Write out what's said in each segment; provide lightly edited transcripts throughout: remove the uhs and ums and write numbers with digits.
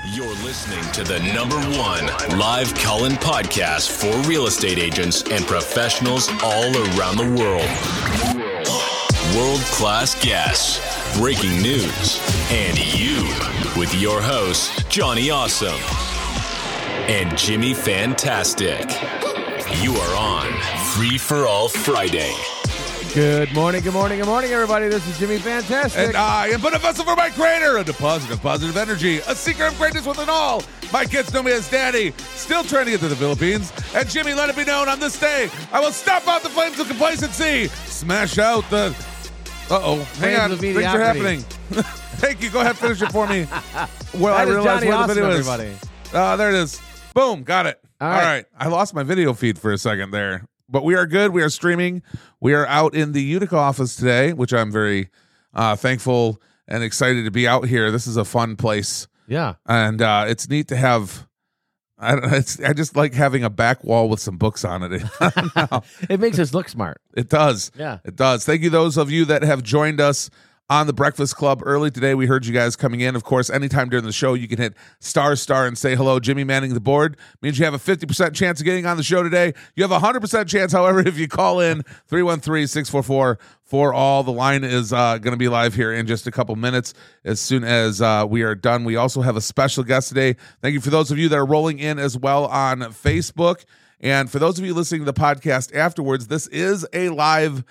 You're listening to the #1 live call-in podcast for real estate agents and professionals all around the world. World-class guests, breaking news, and you with your hosts, Johnny Awesome and Jimmy Fantastic. You are on Free for All Friday. Good morning, everybody. This is Jimmy Fantastic. And I am but a vessel for my creator, a deposit of positive energy, a seeker of greatness within all. My kids know me as Daddy, still trying to get to the Philippines. And Jimmy, let it be known, on this day, I will stamp out the flames of complacency, smash out the... hang on, things are happening. Thank you, go ahead, finish it for me. Well, I realized where the video is. There it is. Boom, got it. All right. I lost my video feed for a second there. But we are good. We are streaming. We are out in the Utica office today, which I'm very thankful and excited to be out here. This is a fun place. Yeah. And it's neat to have, I just like having a back wall with some books on it. It makes us look smart. It does. Yeah. It does. Thank you, those of you that have joined us on the Breakfast Club early today. We heard you guys coming in. Of course, anytime during the show, you can hit star and say hello. Jimmy manning the board means you have a 50% chance of getting on the show today. You have a 100% chance, however, if you call in 313-644-4all. The line is going to be live here in just a couple minutes as soon as we are done. We also have a special guest today. Thank you for those of you that are rolling in as well on Facebook. And for those of you listening to the podcast afterwards, this is a live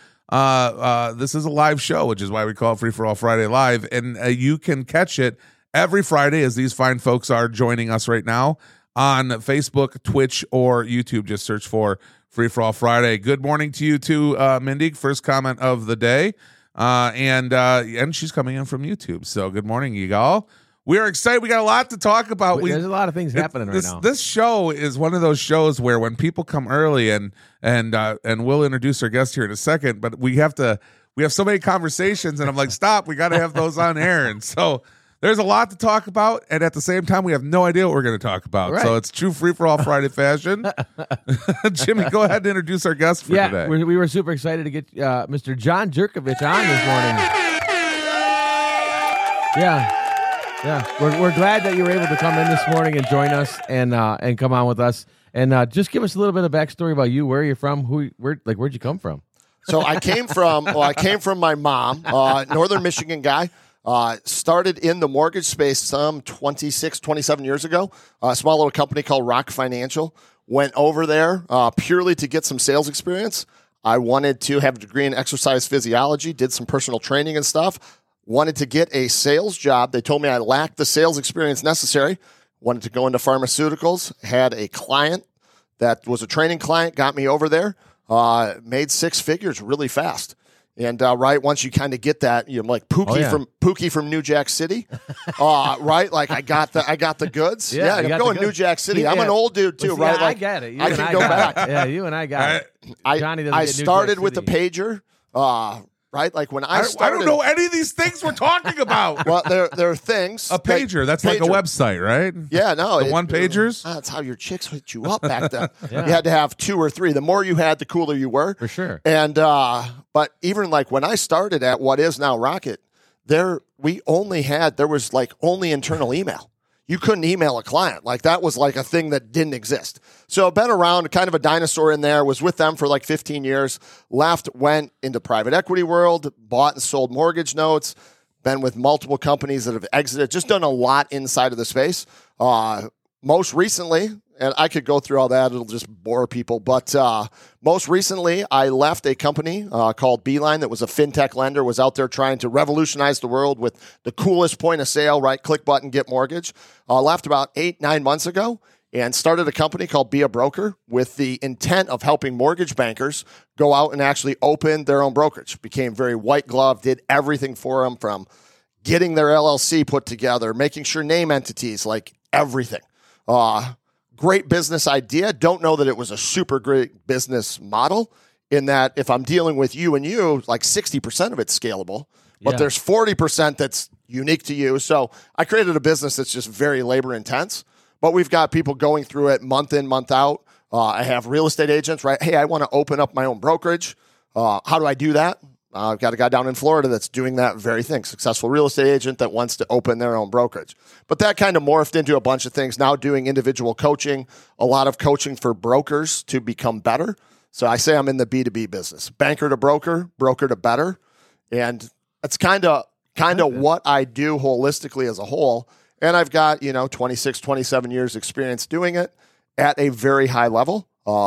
show, which is why we call it Free for All Friday Live, and you can catch it every Friday, as these fine folks are joining us right now on Facebook, Twitch, or YouTube. Just search for Free for All Friday. Good morning to you too, Mindy. First comment of the day, and she's coming in from YouTube. So good morning, you all. We are excited. We got a lot to talk about. There's a lot of things happening right now. This show is one of those shows where when people come early, and we'll introduce our guest here in a second, but we have so many conversations, and I'm like, stop, we got to have those on air. And so there's a lot to talk about, and at the same time, we have no idea what we're going to talk about. Right. So it's true Free for All Friday fashion. Jimmy, go ahead and introduce our guest for today. We were super excited to get Mr. John Jurkovich on this morning. Yeah, we're glad that you were able to come in this morning and join us and come on with us and just give us a little bit of backstory about you. Where are you from? Where'd you come from? So I came from my mom, Northern Michigan guy. Started in the mortgage space some 27 years ago. A small little company called Rock Financial. Went over there purely to get some sales experience. I wanted to have a degree in exercise physiology. Did some personal training and stuff. Wanted to get a sales job. They told me I lacked the sales experience necessary. Wanted to go into pharmaceuticals. Had a client that was a training client. Got me over there. Made six figures really fast. And right once you kind of get that, you're like Pookie from New Jack City, right? Like I got the goods. Yeah, I'm going New Jack City. I'm an old dude too, right? Like, I get it. I can go back. Yeah, you and I got it. I started with the pager. Right, like when I started, I don't know any of these things we're talking about. Well, there are things. A pager, that's like a website, right? Yeah, no, the one pagers. That's how your chicks hit you up back then. Yeah. You had to have 2 or 3. The more you had, the cooler you were, for sure. And but even like when I started at what is now Rocket, there was like only internal email. You couldn't email a client. Like that was like a thing that didn't exist. So I've been around, kind of a dinosaur in there, was with them for like 15 years, left, went into private equity world, bought and sold mortgage notes, been with multiple companies that have exited, just done a lot inside of the space. Most recently, and I could go through all that, it'll just bore people, but most recently I left a company called Beeline that was a fintech lender, was out there trying to revolutionize the world with the coolest point of sale, right? Click button, get mortgage. Left about 8-9 months ago and started a company called Be a Broker with the intent of helping mortgage bankers go out and actually open their own brokerage. Became very white glove, did everything for them from getting their LLC put together, making sure name entities, like everything. Great business idea. Don't know that it was a super great business model in that if I'm dealing with you and you, like 60% of it's scalable, but there's 40% that's unique to you. So I created a business that's just very labor intense, but we've got people going through it month in, month out. I have real estate agents, right? Hey, I want to open up my own brokerage. How do I do that? I've got a guy down in Florida that's doing that very thing, successful real estate agent that wants to open their own brokerage. But that kind of morphed into a bunch of things, now doing individual coaching, a lot of coaching for brokers to become better. So I say I'm in the B2B business, banker to broker, broker to better. And that's kind of what I do holistically as a whole. And I've got, 26, 27 years experience doing it at a very high level.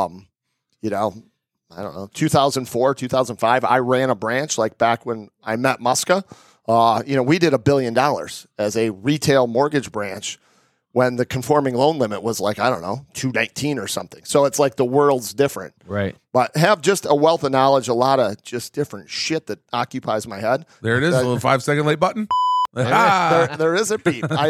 I don't know, 2004, 2005, I ran a branch like back when I met Muska. We did $1 billion as a retail mortgage branch when the conforming loan limit was like, I don't know, 219 or something. So it's like the world's different. Right. But have just a wealth of knowledge, a lot of just different shit that occupies my head. There it is, a little 5-second late button. There is a beep. Okay.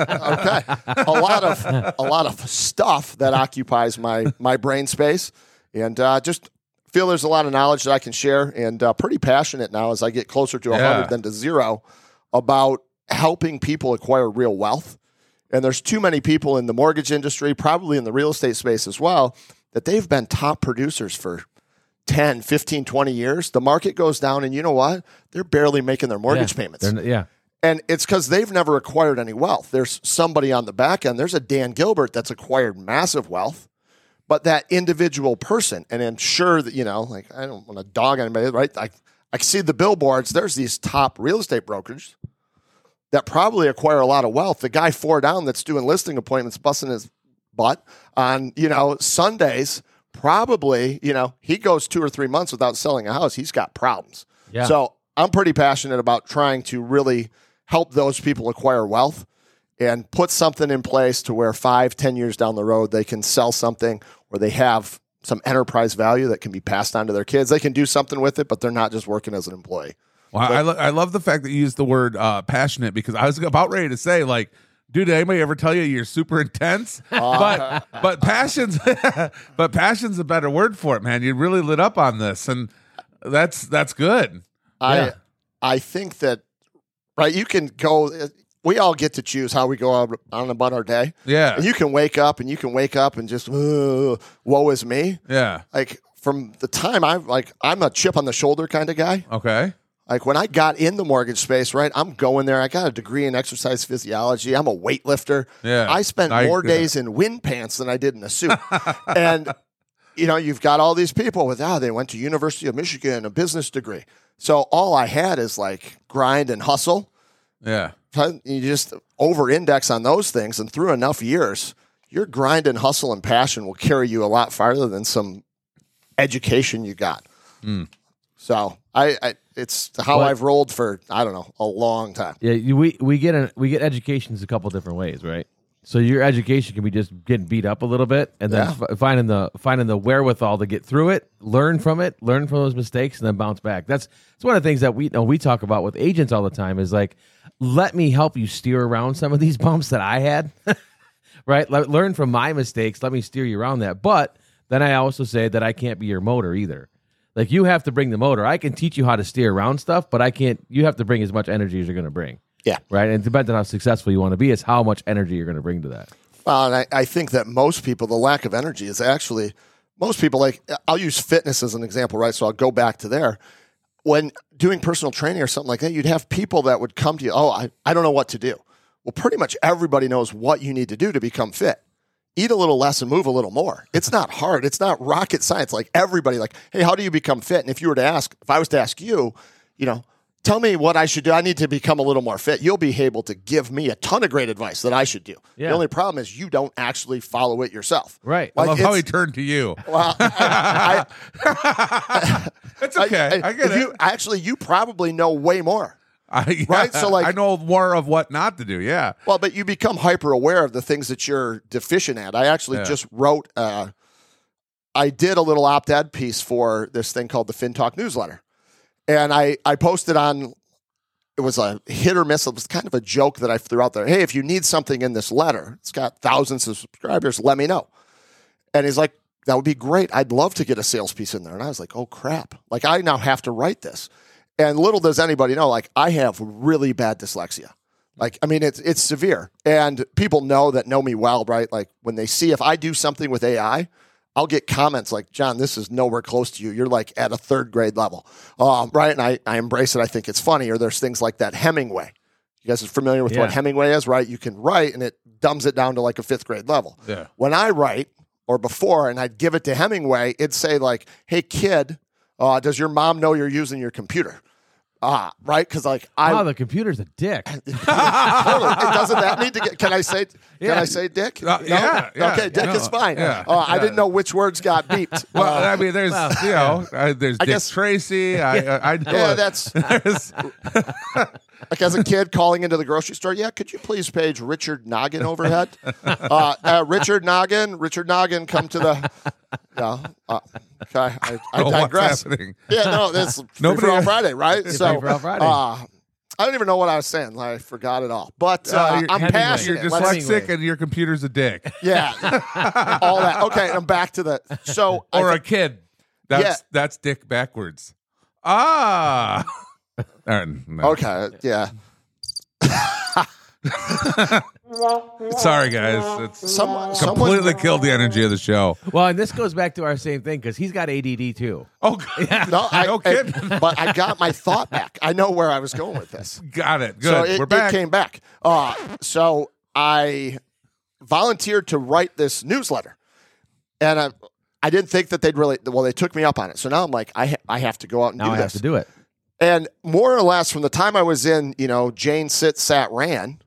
A lot of stuff that occupies my brain space, and just feel there's a lot of knowledge that I can share, and pretty passionate now as I get closer to 100 than to 0 about helping people acquire real wealth. And there's too many people in the mortgage industry, probably in the real estate space as well, that they've been top producers for 10, 15, 20 years. The market goes down, and you know what? They're barely making their mortgage payments. And it's because they've never acquired any wealth. There's somebody on the back end. There's a Dan Gilbert that's acquired massive wealth. But that individual person, and I'm sure that, I don't want to dog anybody, right? I see the billboards. There's these top real estate brokers that probably acquire a lot of wealth. The guy 4 down that's doing listing appointments, busting his butt on, Sundays, probably, he goes 2 or 3 months without selling a house. He's got problems. Yeah. So I'm pretty passionate about trying to really help those people acquire wealth and put something in place to where 5-10 years down the road, they can sell something or they have some enterprise value that can be passed on to their kids. They can do something with it, but they're not just working as an employee. Well, I love the fact that you used the word passionate, because I was about ready to say, like, dude, did anybody ever tell you you're super intense? But passion's a better word for it, man. You really lit up on this, and that's good. I think that, right, you can go, we all get to choose how we go on about our day. Yeah. And you can wake up and just, woe is me. Yeah. Like from the time I'm a chip on the shoulder kind of guy. Okay. Like when I got in the mortgage space, right, I'm going there. I got a degree in exercise physiology. I'm a weightlifter. Yeah. I spent more days in wind pants than I did in a suit. And, you've got all these people with, they went to University of Michigan, a business degree. So all I had is like grind and hustle. Yeah. You just over-index on those things, and through enough years, your grind and hustle and passion will carry you a lot farther than some education you got. So it's how I've rolled for, I don't know, a long time. Yeah, we get educations a couple different ways, right? So your education can be just getting beat up a little bit, and then finding the wherewithal to get through it, learn from those mistakes, and then bounce back. That's one of the things that we talk about with agents all the time is like, let me help you steer around some of these bumps that I had, right? Learn from my mistakes. Let me steer you around that. But then I also say that I can't be your motor either. Like, you have to bring the motor. I can teach you how to steer around stuff, but I can't. You have to bring as much energy as you're going to bring. Yeah. Right. And depending on how successful you want to be, is how much energy you're going to bring to that. Well, and I think that most people, the lack of energy is actually, most people, like, I'll use fitness as an example, right? So I'll go back to there. When doing personal training or something like that, you'd have people that would come to you, I don't know what to do. Well, pretty much everybody knows what you need to do to become fit. Eat a little less and move a little more. It's not hard. It's not rocket science. Like, everybody, like, hey, how do you become fit? And if I was to ask you, tell me what I should do. I need to become a little more fit. You'll be able to give me a ton of great advice that I should do. Yeah. The only problem is you don't actually follow it yourself. Right. I love how he turned to you. Well, It's okay. I get it. You probably know way more. Right? So, like, I know more of what not to do. Yeah. Well, but you become hyper aware of the things that you're deficient at. I actually just wrote, I did a little op-ed piece for this thing called the FinTalk newsletter. And I posted on, it was a hit or miss. It was kind of a joke that I threw out there. Hey, if you need something in this letter, it's got thousands of subscribers, let me know. And he's like, that would be great. I'd love to get a sales piece in there. And I was like, oh, crap. Like, I now have to write this. And little does anybody know, like, I have really bad dyslexia. Like, I mean, it's severe. And people know me well, right? Like, when they see if I do something with AI, I'll get comments like, John, this is nowhere close to you. You're like at a third grade level. Right? And I embrace it. I think it's funny. Or there's things like that Hemingway. You guys are familiar with what Hemingway is, right? You can write and it dumbs it down to like a 5th grade level. Yeah. When I write or before and I'd give it to Hemingway, it'd say like, hey, kid, does your mom know you're using your computer? Right? Because like the computer's a dick. Totally. Doesn't that need to get? Can I say dick? No? Yeah. Okay, dick is fine. Yeah. I didn't know which words got beeped. Well, I mean, there's there's Dick Tracy. I know. Yeah, that's like as a kid calling into the grocery store. Yeah, could you please page Richard Noggin overhead? Richard Noggin, come to the. Okay, I digress. Yeah, no, this Free for All Friday, right? So, Free for All Friday. I don't even know what I was saying. I forgot it all. But I'm passionate. You're dyslexic and your computer's a dick. Yeah, all that. Okay, I'm back to the a kid. That's dick backwards. No. Okay, yeah. Sorry, guys. It's completely someone killed the energy of the show. Well, and this goes back to our same thing because he's got ADD too. Oh, yeah. No kidding. But I got my thought back. I know where I was going with this. Got it. Good. So We're back. It came back. So I volunteered to write this newsletter, and I didn't think that they'd really. Well, they took me up on it. So now I'm like, I have to go out and do this. I have to do it. And more or less, from the time I was in, Jane Sit Sat Ran,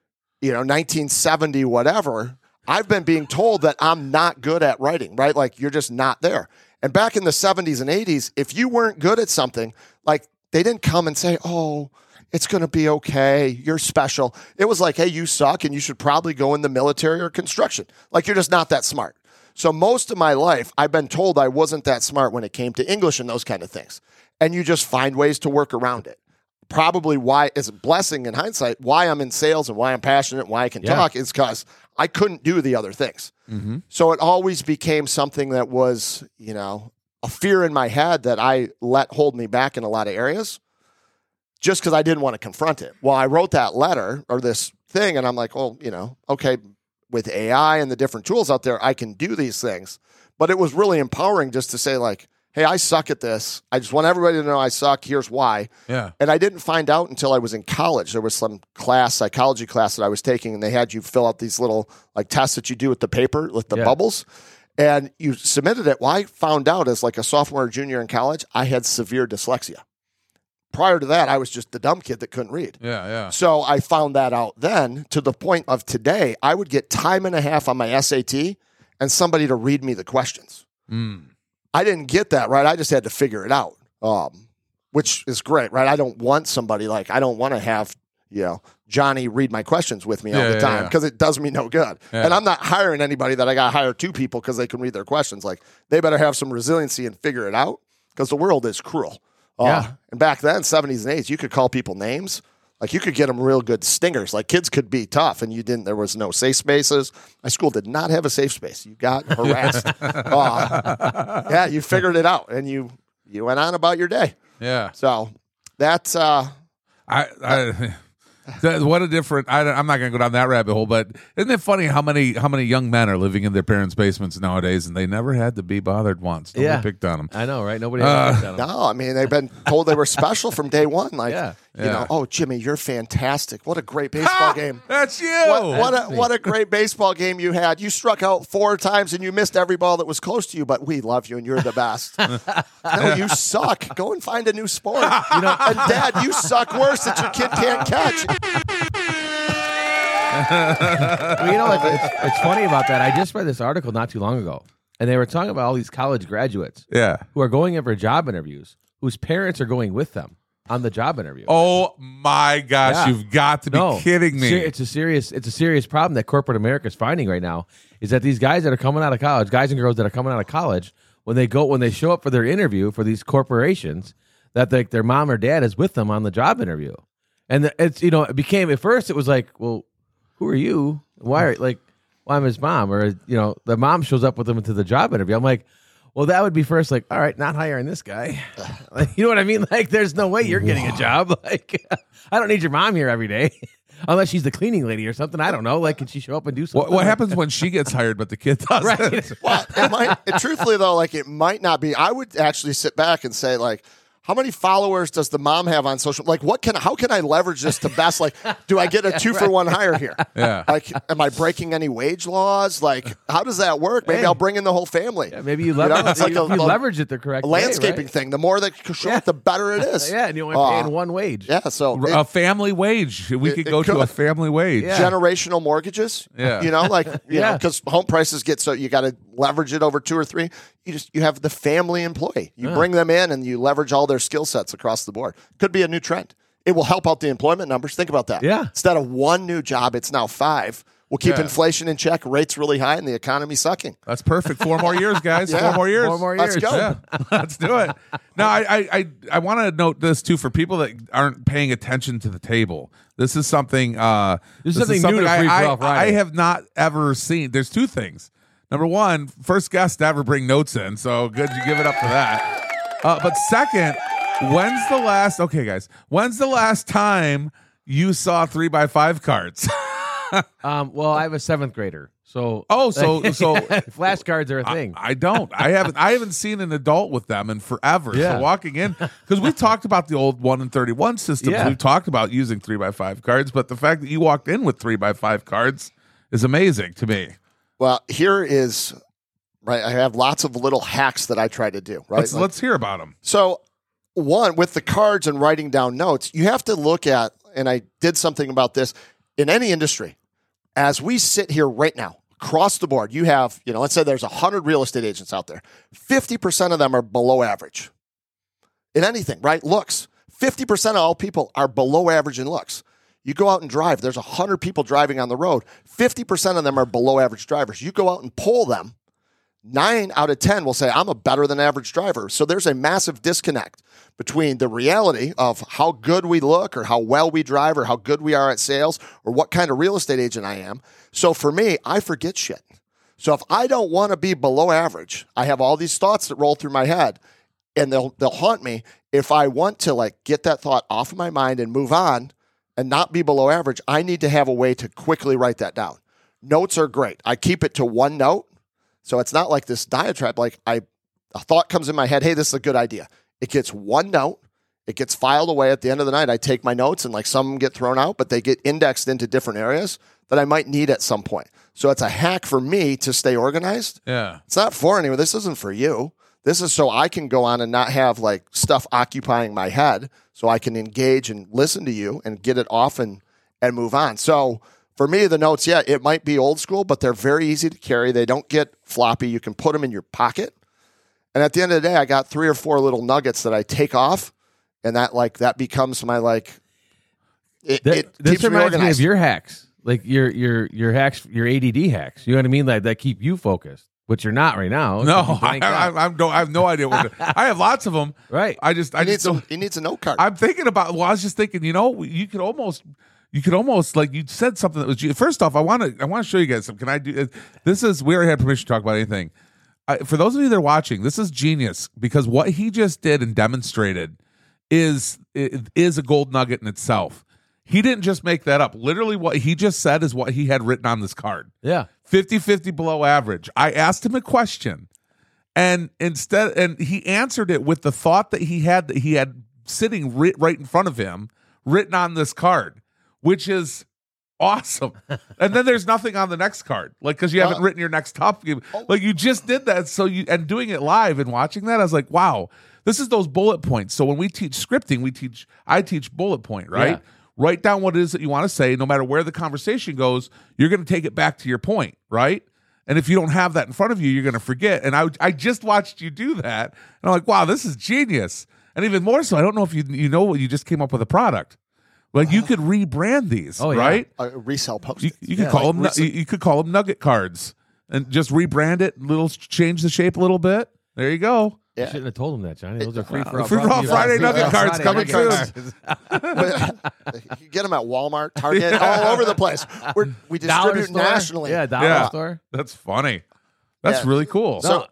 1970, whatever, I've been being told that I'm not good at writing, right? Like, you're just not there. And back in the 70s and 80s, if you weren't good at something, like, they didn't come and say, oh, it's going to be okay, you're special. It was like, hey, you suck, and you should probably go in the military or construction. Like, you're just not that smart. So most of my life, I've been told I wasn't that smart when it came to English and those kind of things. And you just find ways to work around it. Probably why it's a blessing in hindsight, why I'm in sales and why I'm passionate, why I can talk is because I couldn't do the other things. Mm-hmm. So it always became something that was, a fear in my head that I let hold me back in a lot of areas just because I didn't want to confront it. Well, I wrote that letter or this thing and I'm like, well, okay, with AI and the different tools out there, I can do these things. But it was really empowering just to say like, hey, I suck at this. I just want everybody to know I suck. Here's why. Yeah. And I didn't find out until I was in college. There was some psychology class that I was taking, and they had you fill out these little like tests that you do with the paper, with the bubbles, and you submitted it. Well, I found out as like a sophomore or junior in college, I had severe dyslexia. Prior to that, I was just the dumb kid that couldn't read. Yeah. So I found that out then, to the point of today, I would get time and a half on my SAT and somebody to read me the questions. I didn't get that, right? I just had to figure it out, which is great, right? I don't want somebody I don't want to have, Johnny read my questions with me all the time because it does me no good. Yeah. And I'm not hiring anybody that I got to hire 2 people because they can read their questions. Like, they better have some resiliency and figure it out because the world is cruel. And back then, 70s and 80s, you could call people names. Like, you could get them real good stingers. Like, kids could be tough, and there was no safe spaces. My school did not have a safe space. You got harassed. You figured it out, and you went on about your day. Yeah. So that's what a different. I'm not going to go down that rabbit hole, but isn't it funny how many young men are living in their parents' basements nowadays, and they never had to be bothered once. Nobody picked on them. I know, right? Nobody ever picked on them. No, I mean, they've been told they were special from day one. Like, oh, Jimmy, you're fantastic. What a great baseball game. That's you. What a great baseball game you had. You struck out 4 times and you missed every ball that was close to you, but we love you and you're the best. No, you suck. Go and find a new sport. And Dad, you suck worse that your kid can't catch. Well, it's funny about that. I just read this article not too long ago, and they were talking about all these college graduates who are going in for job interviews, whose parents are going with them on the job interview. Oh my gosh, you've got to be kidding me. It's a serious problem that corporate America is finding right now, is that these guys that are coming out of college, guys and girls that are coming out of college, when they show up for their interview for these corporations, that their mom or dad is with them on the job interview. And it became, at first it was like, well, who are you? Why I'm his mom, or the mom shows up with them into the job interview. I'm like, well, that would be first, like, all right, not hiring this guy. You know what I mean? Like, there's no way you're getting a job. Like, I don't need your mom here every day. Unless she's the cleaning lady or something. I don't know. Like, can she show up and do something? What happens when she gets hired but the kid doesn't? Right. Well, truthfully though, like it might not be. I would actually sit back and say, like, how many followers does the mom have on social? Like, how can I leverage this to best? Like, do I get a 2-for-1 hire here? Yeah. Like, am I breaking any wage laws? Like, how does that work? Maybe I'll bring in the whole family. Yeah, maybe you leverage, it's like you a leverage it the correct A way, landscaping right? thing. The more that show up, the better it is. Yeah, and you're only paying one wage. Yeah, so A family wage. We could go to a family wage. Yeah. generational mortgages. Yeah. You know, like you know, Yeah. because home prices get so you got to leverage it over 2 or 3. You have the family employee. You bring them in and you leverage all their skill sets across the board. Could be a new trend. It will help out the employment numbers. Think about that. Yeah. Instead of 1 new job, it's now 5. We'll keep Yeah. inflation in check, rates really high, and the economy sucking. That's perfect. 4 more years, guys. Yeah. 4 more years. 4 more Let's years. go. Yeah, let's do it. Now, I want to note this too for people that aren't paying attention to the table. This is something. This is something new to Free For All I Friday. have not ever seen. There's 2 things. Number 1, first guest to ever bring notes in, so good you give it up for that. But second, when's the last time you saw 3x5 cards? Well, I have a 7th grader, so so flashcards are a thing. I don't. I haven't seen an adult with them in forever. Yeah. So walking in, because we talked about the old 1 and 31 systems. Yeah. We've talked about using 3x5 cards, but the fact that you walked in with 3x5 cards is amazing to me. Well, here is right. I have lots of little hacks that I try to do. Right. Let's hear about them. So, one, with the cards and writing down notes, you have to look at, and I did something about this in any industry. As we sit here right now, across the board, you have, let's say there's 100 real estate agents out there. 50% of them are below average in anything, right? Looks. 50% of all people are below average in looks. You go out and drive, there's 100 people driving on the road. 50% of them are below average drivers. You go out and poll them, 9 out of 10 will say, I'm a better than average driver. So there's a massive disconnect between the reality of how good we look or how well we drive or how good we are at sales or what kind of real estate agent I am. So for me, I forget shit. So if I don't want to be below average, I have all these thoughts that roll through my head and they'll haunt me. If I want to get that thought off of my mind and move on and not be below average, I need to have a way to quickly write that down. Notes are great. I keep it to 1 note. So it's not like this diatribe. A thought comes in my head, hey, this is a good idea. It gets 1 note. It gets filed away at the end of the night. I take my notes and some get thrown out, but they get indexed into different areas that I might need at some point. So it's a hack for me to stay organized. Yeah. It's not for anyone. This isn't for you. This is so I can go on and not have stuff occupying my head so I can engage and listen to you and get it off and move on. So for me, the notes, it might be old school, but they're very easy to carry. They don't get floppy. You can put them in your pocket. And at the end of the day, I got 3 or 4 little nuggets that I take off, and that becomes my it This keeps me reminds me organized. of your hacks, like your hacks, your ADD hacks. You know what I mean? That keep you focused, which you're not right now. No, I have no idea. I have lots of them. Right. He needs a note card. I'm thinking about. Well, I was just thinking. You could almost you said something that was. First off, I want to show you guys something. Can I do this? We already had permission to talk about anything. For those of you that are watching, this is genius because what he just did and demonstrated is a gold nugget in itself. He didn't just make that up. Literally, what he just said is what he had written on this card. Yeah. 50-50 below average. I asked him a question, and he answered it with the thought that he had sitting right in front of him, written on this card, which is awesome. And then there's nothing on the next card, because you haven't written your next topic. You just did that. So and doing it live and watching that, I was like, wow, this is those bullet points. So when we teach scripting, I teach bullet point, right? Yeah. Write down what it is that you want to say. No matter where the conversation goes, you're going to take it back to your point, right? And if you don't have that in front of you, you're going to forget. And I just watched you do that. And I'm like, wow, this is genius. And even more so, I don't know if you know what you just came up with a product. You could rebrand these, right? Resell posters. You could call them. You could call them nugget cards, and just rebrand it. Change the shape a little bit. There you go. You shouldn't have told him that, Johnny. Those are free for all Friday nugget cards coming soon. You get them at Walmart, Target, all over the place. We distribute nationally. Yeah, dollar store. That's funny. That's really cool. So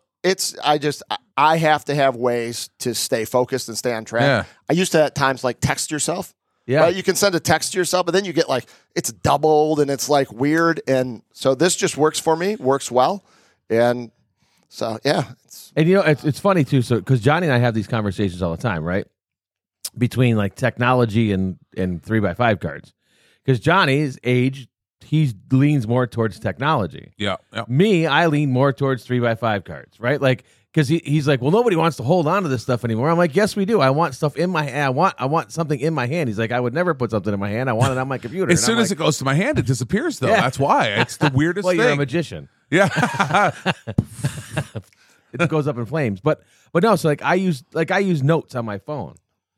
I have to have ways to stay focused and stay on track. Yeah. I used to at times text yourself. Yeah. Right? You can send a text to yourself, but then you get like, it's doubled and it's like weird. And so this just works for me, works well. And so, yeah. And it's funny too. So, because Johnny and I have these conversations all the time, right? Between like technology and 3x5 cards. Because Johnny's age, he leans more towards technology. Yeah. Me, I lean more towards 3x5 cards, right? Like, because he's like, well, nobody wants to hold on to this stuff anymore. I'm like, yes, we do. I want stuff in my hand. I want something in my hand. He's like, I would never put something in my hand. I want it on my computer. As soon as it goes to my hand, it disappears, though. Yeah. That's why. It's the weirdest well, thing. you're a magician. Yeah. It goes up in flames. But no, so I use notes on my phone.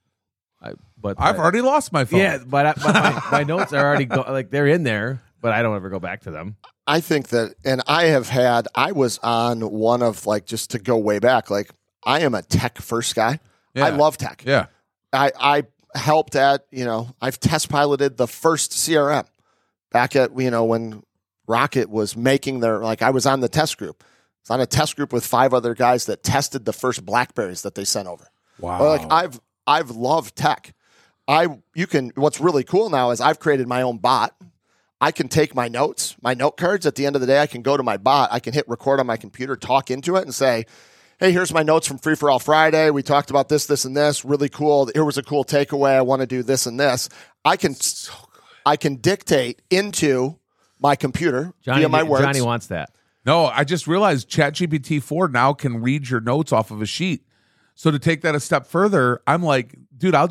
I've already lost my phone. Yeah, but my notes are already they're in there, but I don't ever go back to them. I think that, and I was on one of like, just to go way back, like I am a tech first guy. Yeah. I love tech. Yeah. I helped at, I've test piloted the first CRM back at, when Rocket was making I was on the test group. I was on a test group with 5 other guys that tested the first BlackBerries that they sent over. Wow. Like I've loved tech. What's really cool now is I've created my own bot. I can take my notes, my note cards. At the end of the day, I can go to my bot. I can hit record on my computer, talk into it, and say, hey, here's my notes from Free for All Friday. We talked about this, this, and this. Really cool. Here was a cool takeaway. I want to do this and this. I can dictate into my computer via my words. Johnny wants that. No, I just realized ChatGPT 4 now can read your notes off of a sheet. So to take that a step further, I'm like, dude, I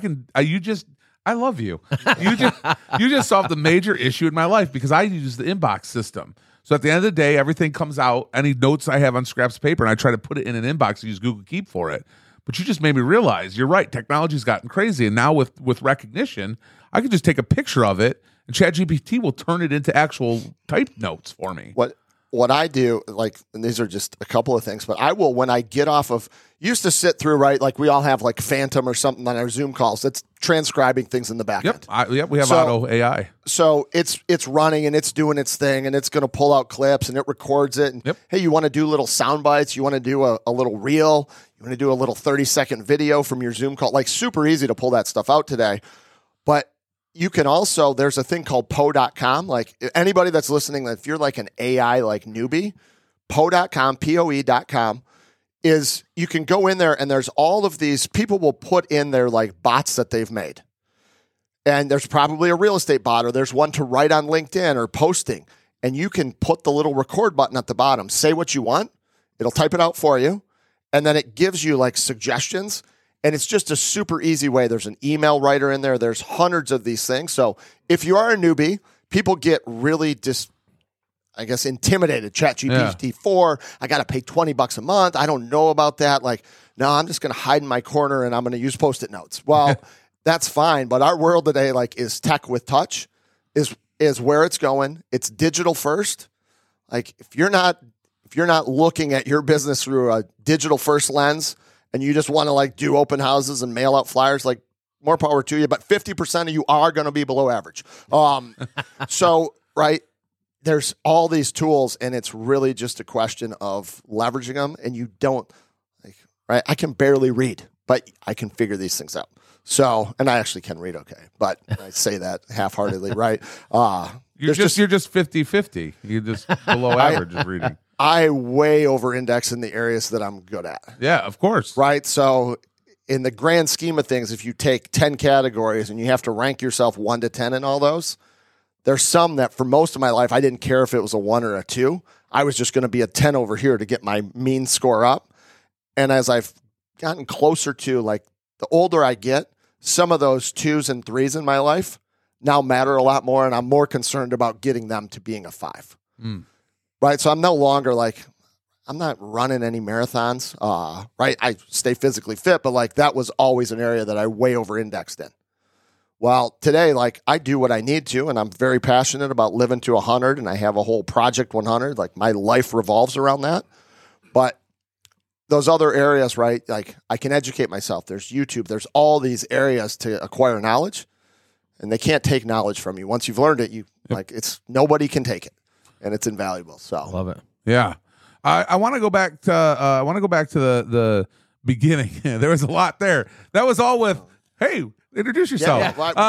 love you. You just solved the major issue in my life because I use the inbox system. So at the end of the day, everything comes out, any notes I have on scraps of paper, and I try to put it in an inbox and use Google Keep for it. But you just made me realize, you're right, technology's gotten crazy. And now with recognition, I can just take a picture of it, and ChatGPT will turn it into actual typed notes for me. What I do, and these are just a couple of things, but I will, when I get off of, used to sit through, right, like we all have like Phantom or something on our Zoom calls that's transcribing things in the back end. Yep, we have Auto AI. So it's running and it's doing its thing and it's going to pull out clips and it records it. And hey, you want to do little sound bites? You want to do a little reel? You want to do a little 30-second video from your Zoom call? Like super easy to pull that stuff out today. But you can also, there's a thing called Poe.com. Like anybody that's listening, if you're like an AI like newbie, Poe.com, Poe.com, is you can go in there and there's all of these people will put in their like bots that they've made. And there's probably a real estate bot or there's one to write on LinkedIn or posting. And you can put the little record button at the bottom, say what you want. It'll type it out for you. And then it gives you like suggestions. And it's just a super easy way. There's an email writer in there. There's hundreds of these things. So if you are a newbie, people get really intimidated. ChatGPT 4, I got to pay $20 a month. I don't know about that. Like, no, I'm just going to hide in my corner and I'm going to use Post-it notes. Well, that's fine. But our world today, is tech with touch, is where it's going. It's digital first. Like, if you're not looking at your business through a digital first lens, and you just want to do open houses and mail out flyers, more power to you. But 50% of you are going to be below average. So, right, there's all these tools, and it's really just a question of leveraging them. And you don't, right? I can barely read, but I can figure these things out. So, and I actually can read okay, but I say that half-heartedly, right? You're just 50-50. You're just below average of reading. I way over-index in the areas that I'm good at. Yeah, of course. Right? So in the grand scheme of things, if you take 10 categories and you have to rank yourself 1 to 10 in all those, there's some that for most of my life, I didn't care if it was a 1 or a 2. I was just going to be a 10 over here to get my mean score up. And as I've gotten closer to, the older I get, some of those 2s and 3s in my life now matter a lot more, and I'm more concerned about getting them to being a 5. Right? So I'm no longer I'm not running any marathons, right? I stay physically fit, but that was always an area that I way over-indexed in. Well, today, I do what I need to, and I'm very passionate about living to 100, and I have a whole Project 100. My life revolves around that. But those other areas, right, I can educate myself. There's YouTube. There's all these areas to acquire knowledge, and they can't take knowledge from you. Once you've learned it, it's nobody can take it, and it's invaluable. So love it. Yeah. I want to go back to the beginning. There was a lot there. That was all with, hey, Introduce yourself.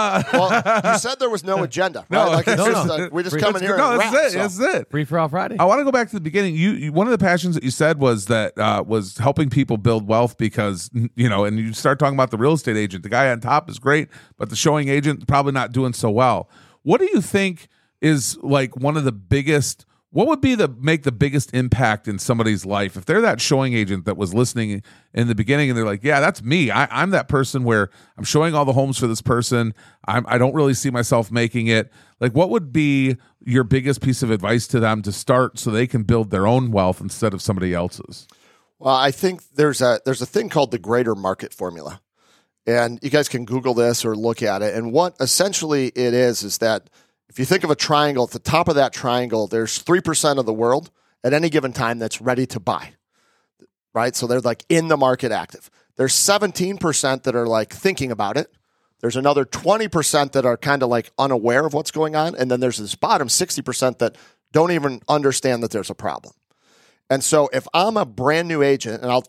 Well, you said there was no agenda. Right? No, like it's no, just, no. we just come in here No, and that's rap. it. That's it. Free for all Friday. I want to go back to the beginning. You one of the passions that you said was that was helping people build wealth because, and you start talking about the real estate agent. The guy on top is great, but the showing agent probably not doing so well. What do you think is like one of the biggest? What would be make the biggest impact in somebody's life if they're that showing agent that was listening in the beginning and they're like, yeah, that's me. I'm that person where I'm showing all the homes for this person. I don't really see myself making it. Like, what would be your biggest piece of advice to them to start so they can build their own wealth instead of somebody else's? Well, I think there's a thing called the greater market formula. And you guys can Google this or look at it. And what essentially it is that if you think of a triangle, at the top of that triangle, there's 3% of the world at any given time that's ready to buy, right? So they're like in the market active. There's 17% that are like thinking about it. There's another 20% that are kind of like unaware of what's going on. And then there's this bottom 60% that don't even understand that there's a problem. And so if I'm a brand new agent, and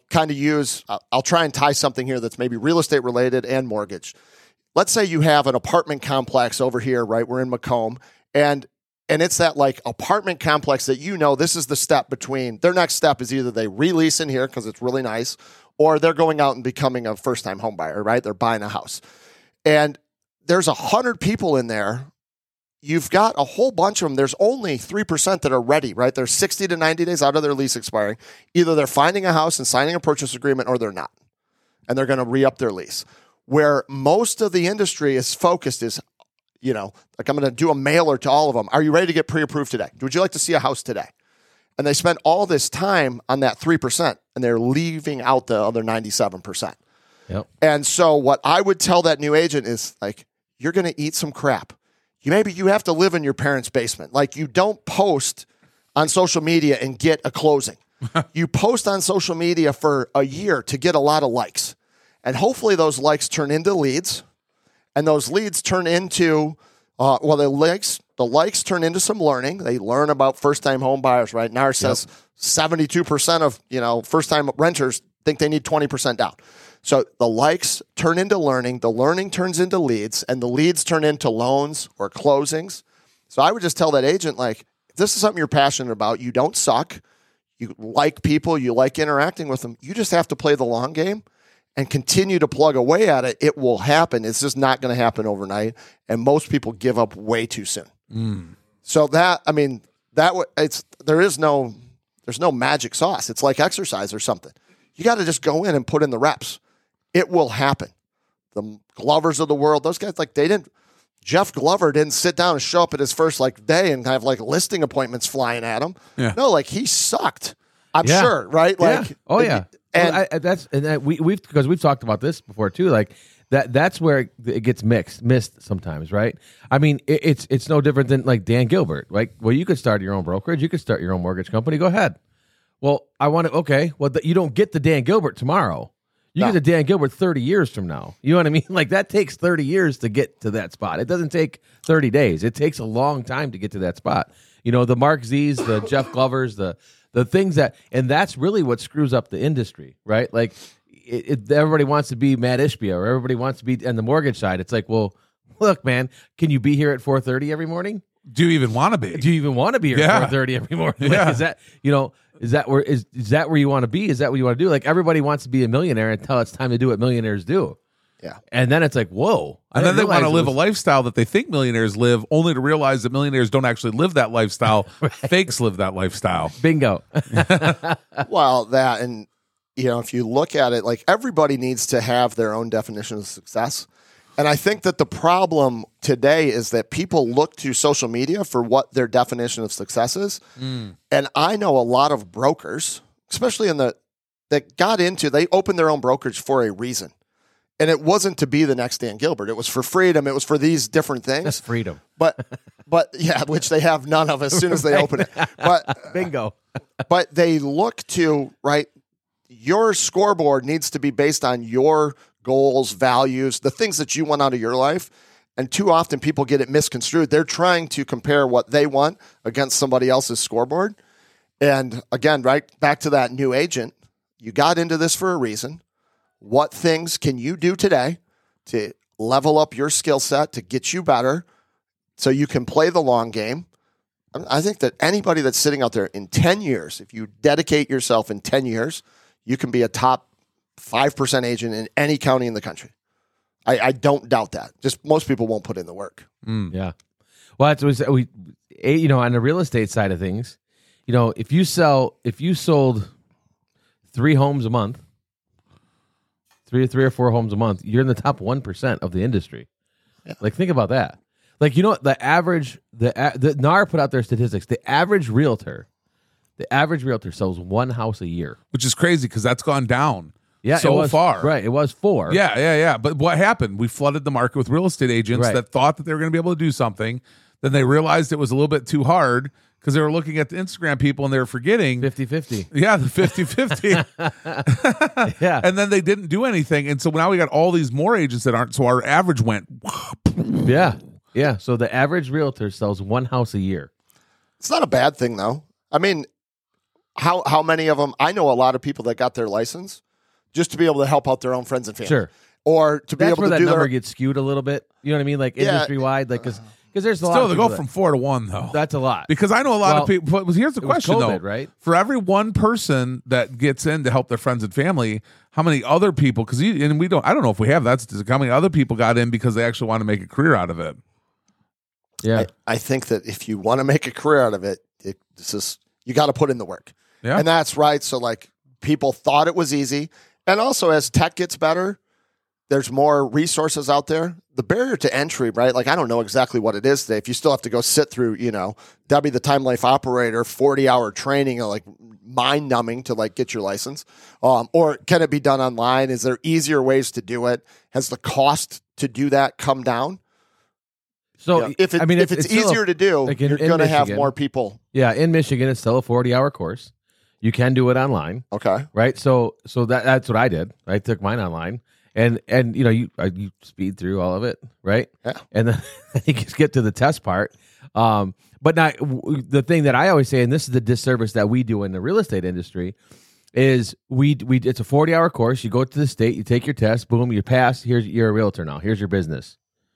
I'll try and tie something here that's maybe real estate related and mortgage. Let's say you have an apartment complex over here, right? We're in Macomb, and it's that like apartment complex that this is the step between their next step is either they release in here because it's really nice, or they're going out and becoming a first-time home buyer, right? They're buying a house. And there's 100 people in there. You've got a whole bunch of them. There's only 3% that are ready, right? They're 60 to 90 days out of their lease expiring. Either they're finding a house and signing a purchase agreement, or they're not. And they're going to re-up their lease. Where most of the industry is focused is, like I'm going to do a mailer to all of them. Are you ready to get pre-approved today? Would you like to see a house today? And they spend all this time on that 3%, and they're leaving out the other 97%. Yep. And so what I would tell that new agent is like, you're going to eat some crap. Maybe you have to live in your parents' basement. Like, you don't post on social media and get a closing. You post on social media for a year to get a lot of likes. And hopefully those likes turn into leads, and those leads turn into, the likes turn into some learning. They learn about first-time home buyers, right? NAR says 72% of, first-time renters think they need 20% down. So the likes turn into learning, the learning turns into leads, and the leads turn into loans or closings. So I would just tell that agent, like, if this is something you're passionate about, you don't suck, you like people, you like interacting with them, you just have to play the long game and continue to plug away at it. It will happen. It's just not going to happen overnight. And most people give up way too soon. So there's no magic sauce. It's like exercise or something. You got to just go in and put in the reps. It will happen. The Glovers of the world, those guys, Jeff Glover didn't sit down and show up at his first day and have listing appointments flying at him. Yeah. No, he sucked. I'm sure, right? We've talked about this before too. Like that's where it gets missed sometimes, right? I mean, it's no different than like Dan Gilbert, right? Well, you could start your own brokerage, you could start your own mortgage company. Go ahead. Well, you don't get the Dan Gilbert tomorrow. You get the Dan Gilbert 30 years from now. You know what I mean? Like, that takes 30 years to get to that spot. It doesn't take 30 days. It takes a long time to get to that spot. The Mark Z's, the Jeff Glovers, the things and that's really what screws up the industry, right? Like, everybody wants to be Matt Ishbia, or everybody wants to be on the mortgage side. It's like, well, look, man, can you be here at 4:30 every morning? Do you even want to be? Do you even want to be here at 4:30 every morning? Like, is that where you want to be? Is that what you want to do? Like, everybody wants to be a millionaire until it's time to do what millionaires do. Yeah. And then it's like, whoa. And then they want to live a lifestyle that they think millionaires live, only to realize that millionaires don't actually live that lifestyle. Right. Fakes live that lifestyle. Bingo. Well, if you look at it, like, everybody needs to have their own definition of success. And I think that the problem today is that people look to social media for what their definition of success is. And I know a lot of brokers, especially they opened their own brokerage for a reason. And it wasn't to be the next Dan Gilbert. It was for freedom. It was for these different things. That's freedom. But yeah, which they have none of as soon as they open it. But bingo. But they look to, right, your scoreboard needs to be based on your goals, values, the things that you want out of your life. And too often people get it misconstrued. They're trying to compare what they want against somebody else's scoreboard. And again, right back to that new agent, you got into this for a reason. What things can you do today to level up your skill set to get you better so you can play the long game. I think that anybody that's sitting out there in 10 years, if you dedicate yourself in 10 years, you can be a top 5% agent in any county in the country. I don't doubt that. Just most people won't put in the work. Yeah. Well, that's what we on the real estate side of things, if you sold 3 homes a month, three or four homes a month, you're in the top 1% of the industry. Yeah. Like, think about that. Like, the average, the NAR put out their statistics. The average realtor sells 1 house a year, which is crazy because that's gone down. Yeah, so far. Right, it was 4. Yeah. But what happened? We flooded the market with real estate agents that thought that they were going to be able to do something. Then they realized it was a little bit too hard because they were looking at the Instagram people and they were forgetting 50-50. Yeah, the 50-50. Yeah. And then they didn't do anything. And so now we got all these more agents that aren't. So our average went. Yeah. So the average realtor sells 1 house a year. It's not a bad thing, though. I mean, how many of them? I know a lot of people that got their license just to be able to help out their own friends and family. Sure. Or to be That's able where to that do number their... gets skewed a little bit. You know what I mean? Like industry wide, like because there's a lot. Still, of they go people from 4 to 1 though. That's a lot. Because I know a lot of people. But here's the question, COVID, though. right? For every one person that gets in to help their friends and family, how many other people? Because I don't know if we have that statistic. How many other people got in because they actually want to make a career out of it? Yeah, I think that if you want to make a career out of it, you got to put in the work. Yeah, and that's right. So like people thought it was easy, and also as tech gets better, there's more resources out there. The barrier to entry, right? Like I don't know exactly what it is today. If you still have to go sit through, Debbie the Time Life Operator 40-hour training, like mind numbing to like get your license, or can it be done online? Is there easier ways to do it? Has the cost to do that come down? So if it's easier to do, like you're going to have more people. Yeah, in Michigan, it's still a 40-hour course. You can do it online. Okay, right? So that's what I did. I took mine online, and you speed through all of it, right? Yeah, and then you just get to the test part. But not the thing that I always say, and this is the disservice that we do in the real estate industry, is we it's a 40-hour course. You go to the state, you take your test, boom, you pass. You're a realtor now. Here's your business.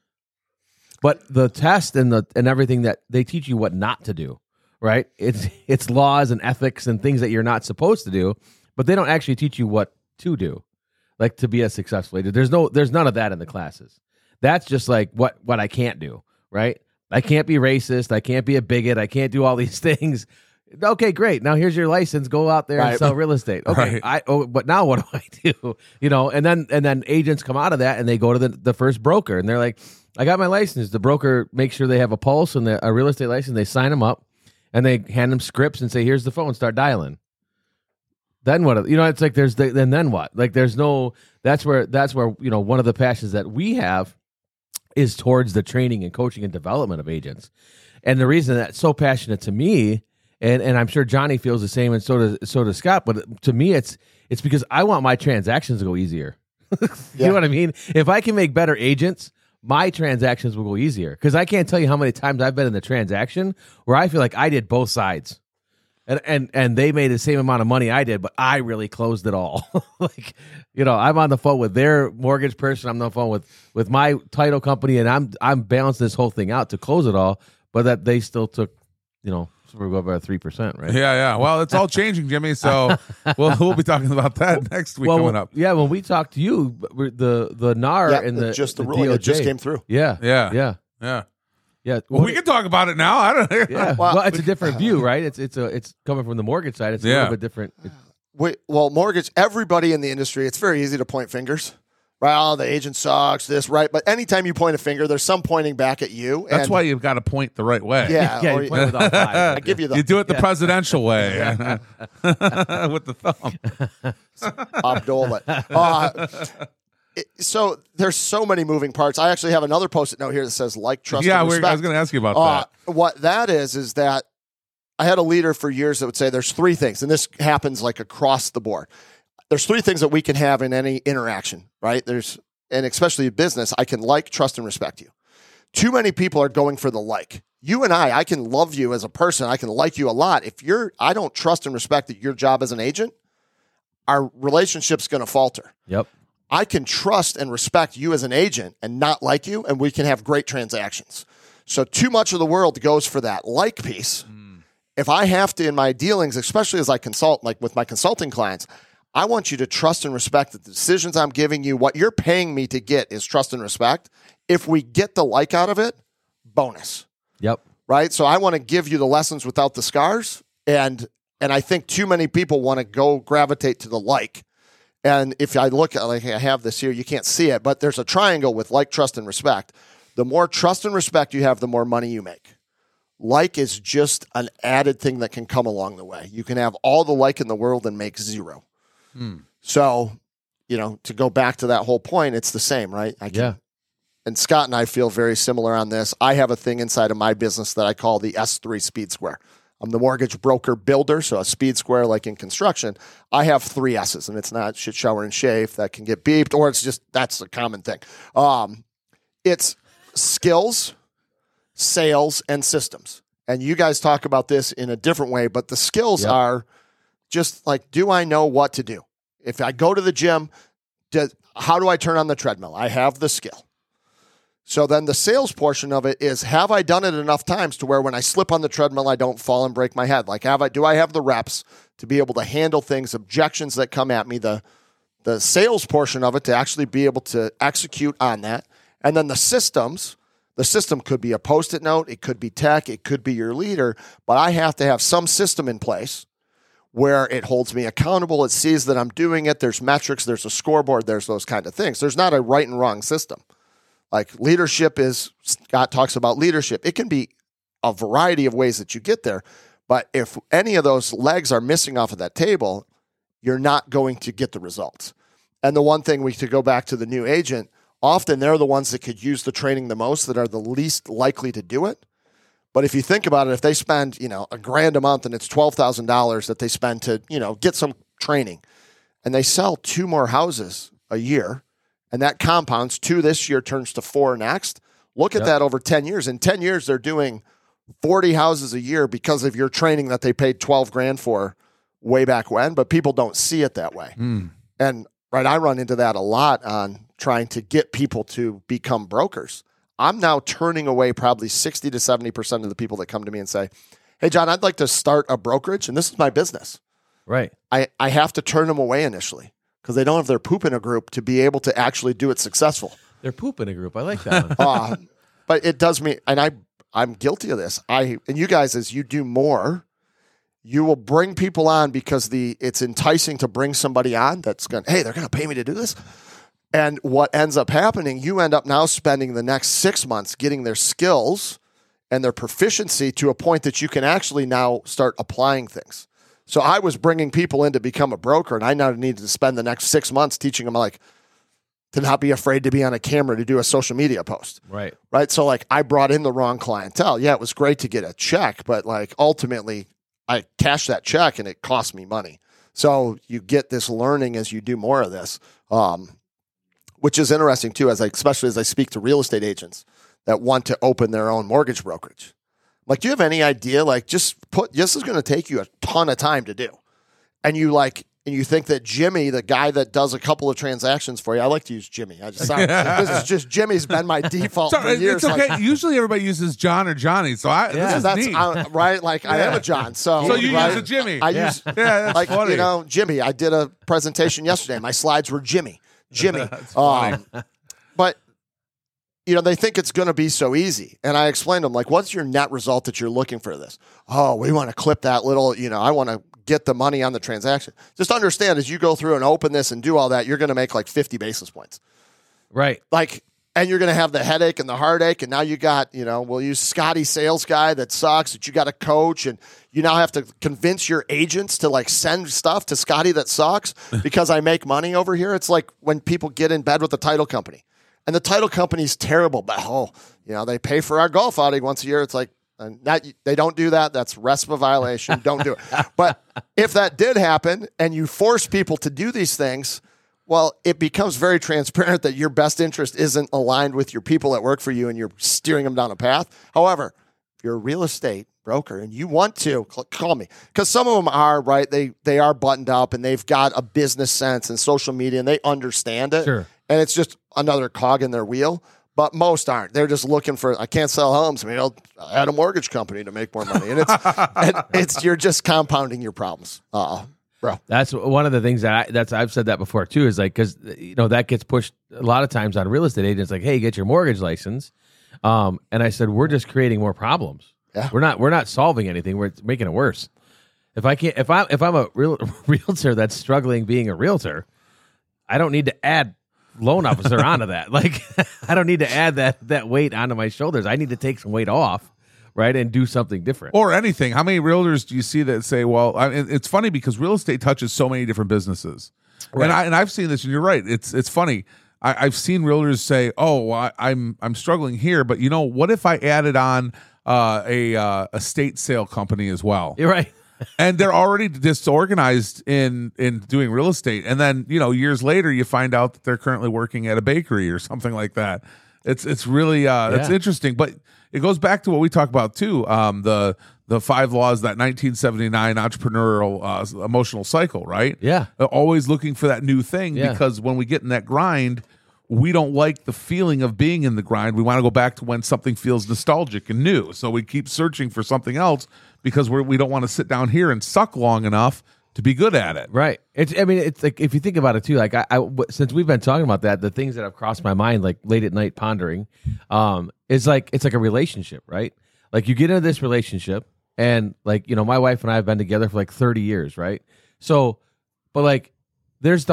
But the test and everything that they teach you what not to do, right? It's laws and ethics and things that you're not supposed to do, but they don't actually teach you what to do, like to be a successful agent. There's none of that in the classes. That's just like what I can't do, right? I can't be racist. I can't be a bigot. I can't do all these things. Okay, great. Now here's your license. Go out there and sell real estate. Okay, Right. But now what do I do? And then agents come out of that and they go to the first broker and they're like, I got my license. The broker makes sure they have a pulse and a real estate license. They sign them up and they hand them scripts and say, here's the phone, start dialing. Then what? It's like then what? Like that's where one of the passions that we have is towards the training and coaching and development of agents. And the reason that's so passionate to me, and I'm sure Johnny feels the same, and so does Scott, but to me it's because I want my transactions to go easier. You know what I mean? If I can make better agents, my transactions will go easier, because I can't tell you how many times I've been in the transaction where I feel like I did both sides, and they made the same amount of money I did, but I really closed it all. Like, I'm on the phone with their mortgage person, I'm on the phone with my title company, and I'm balancing this whole thing out to close it all, but that they still took, we're going about 3%, right? Yeah. Well, it's all changing, Jimmy. So we'll be talking about that next week coming up. Yeah, when we talked to you, the NAR and the ruling DOJ, it just came through. Yeah. Well, we can talk about it now. I don't know. Yeah. Well, it's a different view, right? It's coming from the mortgage side. It's a little bit different. Mortgage. Everybody in the industry, it's very easy to point fingers. Right, oh, the agent sucks, this, right? But anytime you point a finger, there's some pointing back at you. That's why you've got to point the right way. Yeah, you point with all five. I give you You do it the presidential way with the thumb. Abdul it. So there's so many moving parts. I actually have another Post-it note here that says like, trust, and respect. I was going to ask you about that. What that is that I had a leader for years that would say there's 3 things, and this happens like across the board. There's 3 things that we can have in any interaction, right? And especially in business, I can like, trust, and respect you. Too many people are going for the like. You and I can love you as a person. I can like you a lot. If I don't trust and respect that your job as an agent, our relationship's going to falter. Yep. I can trust and respect you as an agent and not like you, and we can have great transactions. So too much of the world goes for that like piece. If I have to in my dealings, especially as I consult, like with my consulting clients, I want you to trust and respect that the decisions I'm giving you, what you're paying me to get is trust and respect. If we get the like out of it, bonus. Yep. Right? So I want to give you the lessons without the scars. And I think too many people want to go gravitate to the like. And if I look at, like I have this here, you can't see it, but there's a triangle with like, trust, and respect. The more trust and respect you have, the more money you make. Like is just an added thing that can come along the way. You can have all the like in the world and make zero. So, to go back to that whole point, it's the same, right? Yeah. And Scott and I feel very similar on this. I have a thing inside of my business that I call the S3 Speed Square. I'm the mortgage broker builder, so a speed square like in construction. I have 3 S's, and it's not shit, shower, and shave that can get beeped, or it's just that's a common thing. It's skills, sales, and systems. And you guys talk about this in a different way, but the skills are just like, do I know what to do? If I go to the gym, how do I turn on the treadmill? I have the skill. So then the sales portion of it is, have I done it enough times to where when I slip on the treadmill, I don't fall and break my head? Like, do I have the reps to be able to handle things, objections that come at me, the sales portion of it to actually be able to execute on that? And then the system could be a Post-it note, it could be tech, it could be your leader, but I have to have some system in place where it holds me accountable, it sees that I'm doing it, there's metrics, there's a scoreboard, there's those kind of things. There's not a right and wrong system. Like leadership Scott talks about leadership. It can be a variety of ways that you get there. But if any of those legs are missing off of that table, you're not going to get the results. And the one thing to go back to the new agent, often they're the ones that could use the training the most, that are the least likely to do it. But if you think about it, if they spend, $1,000 a month and it's $12,000 that they spend to, get some training, and they sell 2 more houses a year, and that compounds, 2 this year turns to 4 next. Look at that over 10 years. In 10 years, they're doing 40 houses a year because of your training that they paid $12,000 for way back when, but people don't see it that way. And I run into that a lot on trying to get people to become brokers. I'm now turning away probably 60 to 70% of the people that come to me and say, hey, John, I'd like to start a brokerage, and this is my business. Right. I have to turn them away initially, because they don't have their poop in a group to be able to actually do it successful. They're poop in a group. I like that one. But it does me, and I'm guilty of this. And you guys, as you do more, you will bring people on because it's enticing to bring somebody on that's going, hey, they're going to pay me to do this. And what ends up happening, you end up now spending the next 6 months getting their skills and their proficiency to a point that you can actually now start applying things. So I was bringing people in to become a broker, and I now needed to spend the next 6 months teaching them to not be afraid to be on a camera to do a social media post. Right. So I brought in the wrong clientele. Yeah, it was great to get a check, but ultimately I cashed that check and it cost me money. So you get this learning as you do more of this, which is interesting too, especially as I speak to real estate agents that want to open their own mortgage brokerage. Do you have any idea? This is going to take you a ton of time to do. And you think that Jimmy, the guy that does a couple of transactions for you, I like to use Jimmy. This is just Jimmy's been my default for years. It's okay. Usually everybody uses John or Johnny. So this is neat. Right? I am a John. So you use a Jimmy. I use, that's funny. Jimmy. I did a presentation yesterday. My slides were Jimmy. That's funny. But they think it's going to be so easy. And I explained to them, what's your net result that you're looking for this? Oh, we want to clip that little, I want to get the money on the transaction. Just understand, as you go through and open this and do all that, you're going to make 50 basis points. Right. And you're going to have the headache and the heartache. And now you got, we'll use Scotty sales guy that sucks, that you got to coach. And you now have to convince your agents to send stuff to Scotty that sucks because I make money over here. It's like when people get in bed with the title company. And the title company's terrible, but they pay for our golf outing once a year. It's they don't do that. That's RESPA violation. Don't do it. But if that did happen and you force people to do these things, well, it becomes very transparent that your best interest isn't aligned with your people that work for you and you're steering them down a path. However, you're a real estate broker and you want to, call me. Because some of them are, right, they are buttoned up and they've got a business sense and social media and they understand it. Sure. And it's just another cog in their wheel. But most aren't. They're just looking for, I can't sell homes. I mean, I'll add a mortgage company to make more money. And it's you're just compounding your problems. Bro. That's one of the things that I've said that before too, is like, because that gets pushed a lot of times on real estate agents, like, hey, get your mortgage license. And I said, we're just creating more problems. Yeah. We're not solving anything. We're making it worse. If I'm a realtor that's struggling being a realtor, I don't need to add loan officer onto that. Like, I don't need to add that weight onto my shoulders. I need to take some weight off, right, and do something different. Or anything. How many realtors do you see that say, well, it's funny because real estate touches so many different businesses. Right. And I've seen this, and you're right. It's funny. I've seen realtors say, oh, I'm struggling here, but what if I added on a estate sale company as well? You're right. And they're already disorganized in doing real estate, and then years later you find out that they're currently working at a bakery or something like that. It's really it's interesting, but it goes back to what we talk about too. The 5 laws, that 1979 entrepreneurial emotional cycle, right? Yeah, they're always looking for that new thing because when we get in that grind, we don't like the feeling of being in the grind. We want to go back to when something feels nostalgic and new. So we keep searching for something else because we don't want to sit down here and suck long enough to be good at it. Right. It's like, if you think about it too, like since we've been talking about that, the things that have crossed my mind, like late at night pondering, it's like a relationship, right? Like you get into this relationship and like, my wife and I have been together for like 30 years. Right. So, but like there's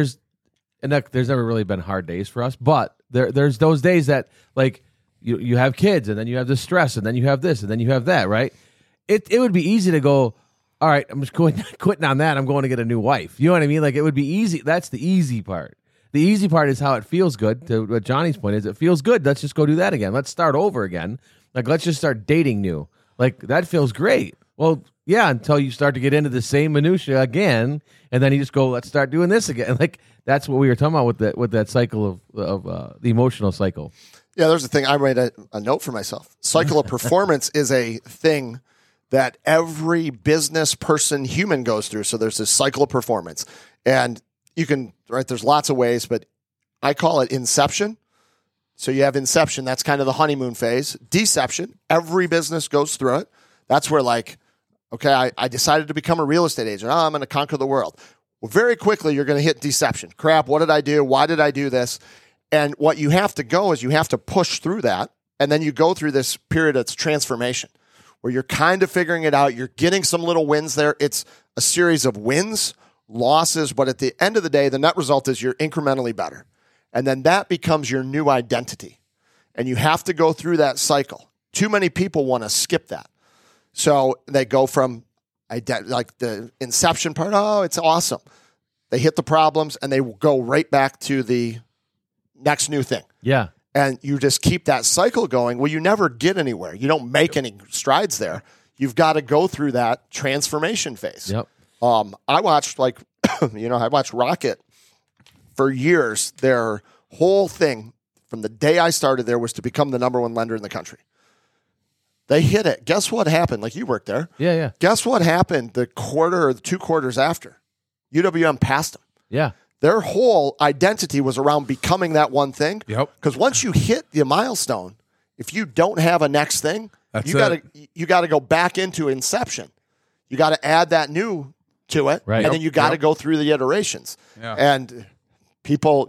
never really been hard days for us, but there's those days that like you have kids and then you have the stress and then you have this and then you have that, right? It would be easy to go, all right, I'm just quitting on that. I'm going to get a new wife. You know what I mean? Like it would be easy. That's the easy part. The easy part is how it feels good. To what Johnny's point is, it feels good. Let's just go do that again. Let's start over again. Like let's just start dating new. Like that feels great. Well, yeah, until you start to get into the same minutia again, and then you just go, let's start doing this again. Like that's what we were talking about with that cycle of the emotional cycle. Yeah, there's a thing. I made a note for myself. Cycle of performance is a thing that every business person, human goes through. So there's this cycle of performance. And you can, right, there's lots of ways, but I call it inception. So you have inception, that's kind of the honeymoon phase. Deception, every business goes through it. That's where like, okay, I decided to become a real estate agent. I'm going to conquer the world. Well, very quickly, you're going to hit deception. Crap, what did I do? Why did I do this? And what you have to go is you have to push through that. And then you go through this period of transformation where you're kind of figuring it out. You're getting some little wins there. It's a series of wins, losses, but at the end of the day, the net result is you're incrementally better. And then that becomes your new identity. And you have to go through that cycle. Too many people want to skip that. So they go from like the inception part, oh, it's awesome. They hit the problems and they go right back to the next new thing. Yeah. And you just keep that cycle going. Well, you never get anywhere. You don't make any strides there. You've got to go through that transformation phase. Yep. I watched I watched Rocket for years. Their whole thing from the day I started there was to become the number 1 lender in the country. They hit it. Guess what happened? Like you worked there. Yeah. Guess what happened the quarter or the 2 quarters after? UWM passed them. Yeah. Their whole identity was around becoming that one thing. Yep. Because once you hit the milestone, if you don't have a next thing, you got to go back into inception. You got to add that new to it, right. And then you got to go through the iterations. Yeah. And people,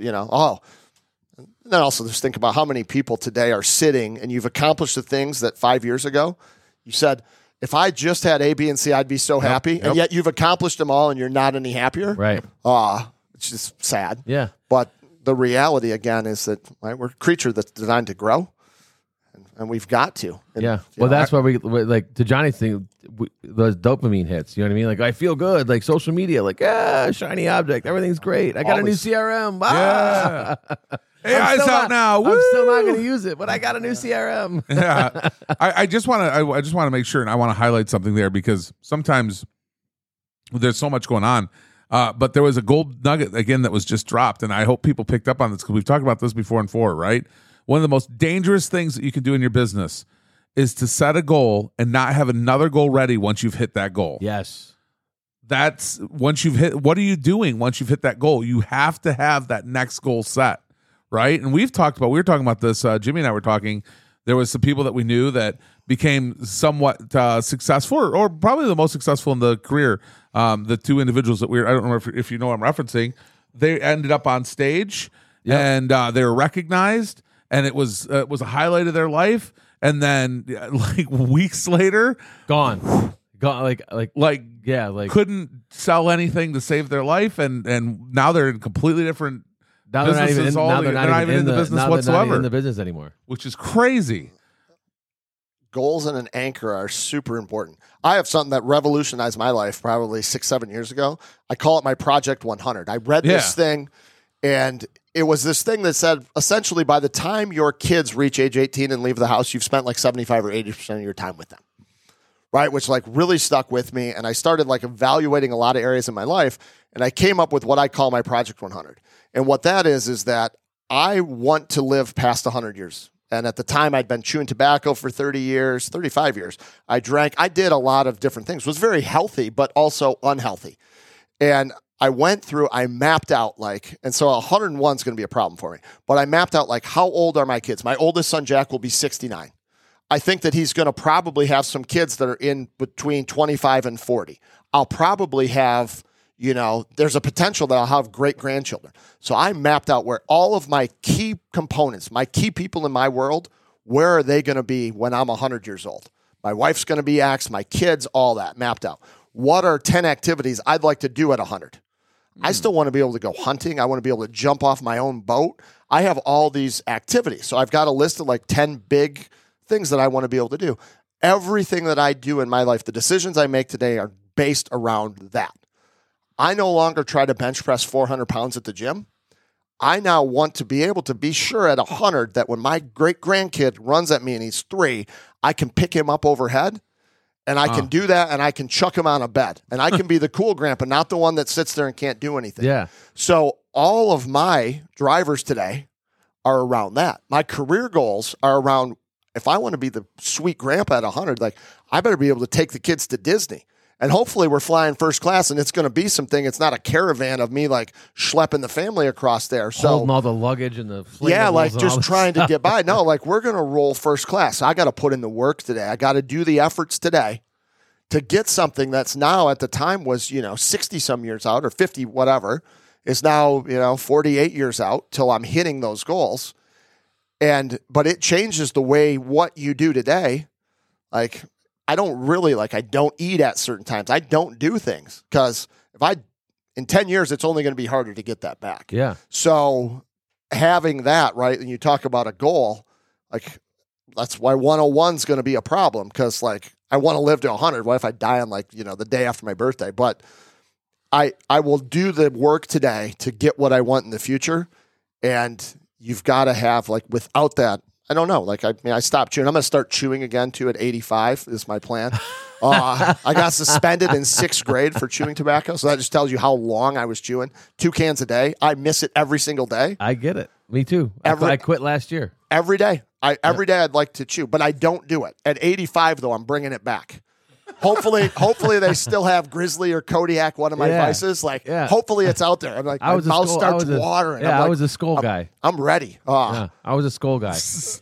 and then also just think about how many people today are sitting and you've accomplished the things that 5 years ago you said, if I just had A, B, and C, I'd be so happy. Yep. And yet you've accomplished them all and you're not any happier. Right. It's just sad. Yeah. But the reality, again, is that we're a creature that's designed to grow, and we've got to. And, yeah. Well, that's why we like, to Johnny's thing, those dopamine hits. You know what I mean? Like, I feel good. Like, social media, like, shiny object. Everything's great. I got Always. a new CRM. Yeah. AI's out now. I'm still not going to use it, but I got a new CRM. Yeah. I just want to make sure, and I want to highlight something there because sometimes there's so much going on. But there was a gold nugget, again, that was just dropped, and I hope people picked up on this because we've talked about this before and right? One of the most dangerous things that you can do in your business is to set a goal and not have another goal ready once you've hit that goal. Yes. That's once you've hit, what are you doing once you've hit that goal? You have to have that next goal set, right? And we were talking about this, Jimmy and I were talking, there was some people that we knew that became somewhat successful or probably the most successful in the career. The two individuals that I don't know if you know what I'm referencing, they ended up on stage and they were recognized, and it was a highlight of their life. And then like weeks later, gone, like couldn't sell anything to save their life, and now they're in completely different businesses. They're not even in the business whatsoever. Not in the business anymore, which is crazy. Goals and an anchor are super important. I have something that revolutionized my life probably 6-7 years ago. I call it my Project 100. I read this thing, and it was this thing that said, essentially, by the time your kids reach age 18 and leave the house, you've spent like 75 or 80% of your time with them, right? Which like really stuck with me. And I started like evaluating a lot of areas in my life, and I came up with what I call my Project 100. And what that is that I want to live past 100 years. And at the time, I'd been chewing tobacco for 30 years, 35 years. I drank. I did a lot of different things. It was very healthy, but also unhealthy. And I went through, I mapped out and so 101 is going to be a problem for me. But I mapped out how old are my kids? My oldest son, Jack, will be 69. I think that he's going to probably have some kids that are in between 25 and 40. I'll probably have, there's a potential that I'll have great grandchildren. So I mapped out where all of my key components, my key people in my world, where are they going to be when I'm 100 years old? My wife's going to be X, my kids, all that mapped out. What are 10 activities I'd like to do at 100? I still want to be able to go hunting. I want to be able to jump off my own boat. I have all these activities. So I've got a list of 10 big things that I want to be able to do. Everything that I do in my life, the decisions I make today are based around that. I no longer try to bench press 400 pounds at the gym. I now want to be able to be sure at 100 that when my great grandkid runs at me and he's 3, I can pick him up overhead. And I can do that, and I can chuck him on a bed. And I can be the cool grandpa, not the one that sits there and can't do anything. Yeah. So all of my drivers today are around that. My career goals are around, if I want to be the sweet grandpa at 100, I better be able to take the kids to Disney. And hopefully we're flying first class, and it's going to be something. It's not a caravan of me schlepping the family across there. So holding all the luggage and the flingables just trying to get by. No, we're going to roll first class. I got to put in the work today. I got to do the efforts today to get something that's now at the time was 60 some years out or 50 whatever is now 48 years out till I'm hitting those goals. But it changes the way what you do today. I don't really I don't eat at certain times. I don't do things because in 10 years, it's only going to be harder to get that back. Yeah. So having that, right, and you talk about a goal, that's why 101 is going to be a problem because I want to live to 100. What if I die on the day after my birthday? But I will do the work today to get what I want in the future. And you've got to have without that, I don't know. I stopped chewing. I'm going to start chewing again too at 85 is my plan. I got suspended in 6th grade for chewing tobacco. So that just tells you how long I was chewing. 2 cans a day. I miss it every single day. I get it. Me too. I quit last year. Every day. Every day I'd like to chew, but I don't do it. At 85 though, I'm bringing it back. Hopefully they still have Grizzly or Kodiak, one of my vices. Hopefully it's out there. I'm my mouth starts watering. Yeah, I was a Skull guy. I'm ready. Yeah, I was a Skull guy.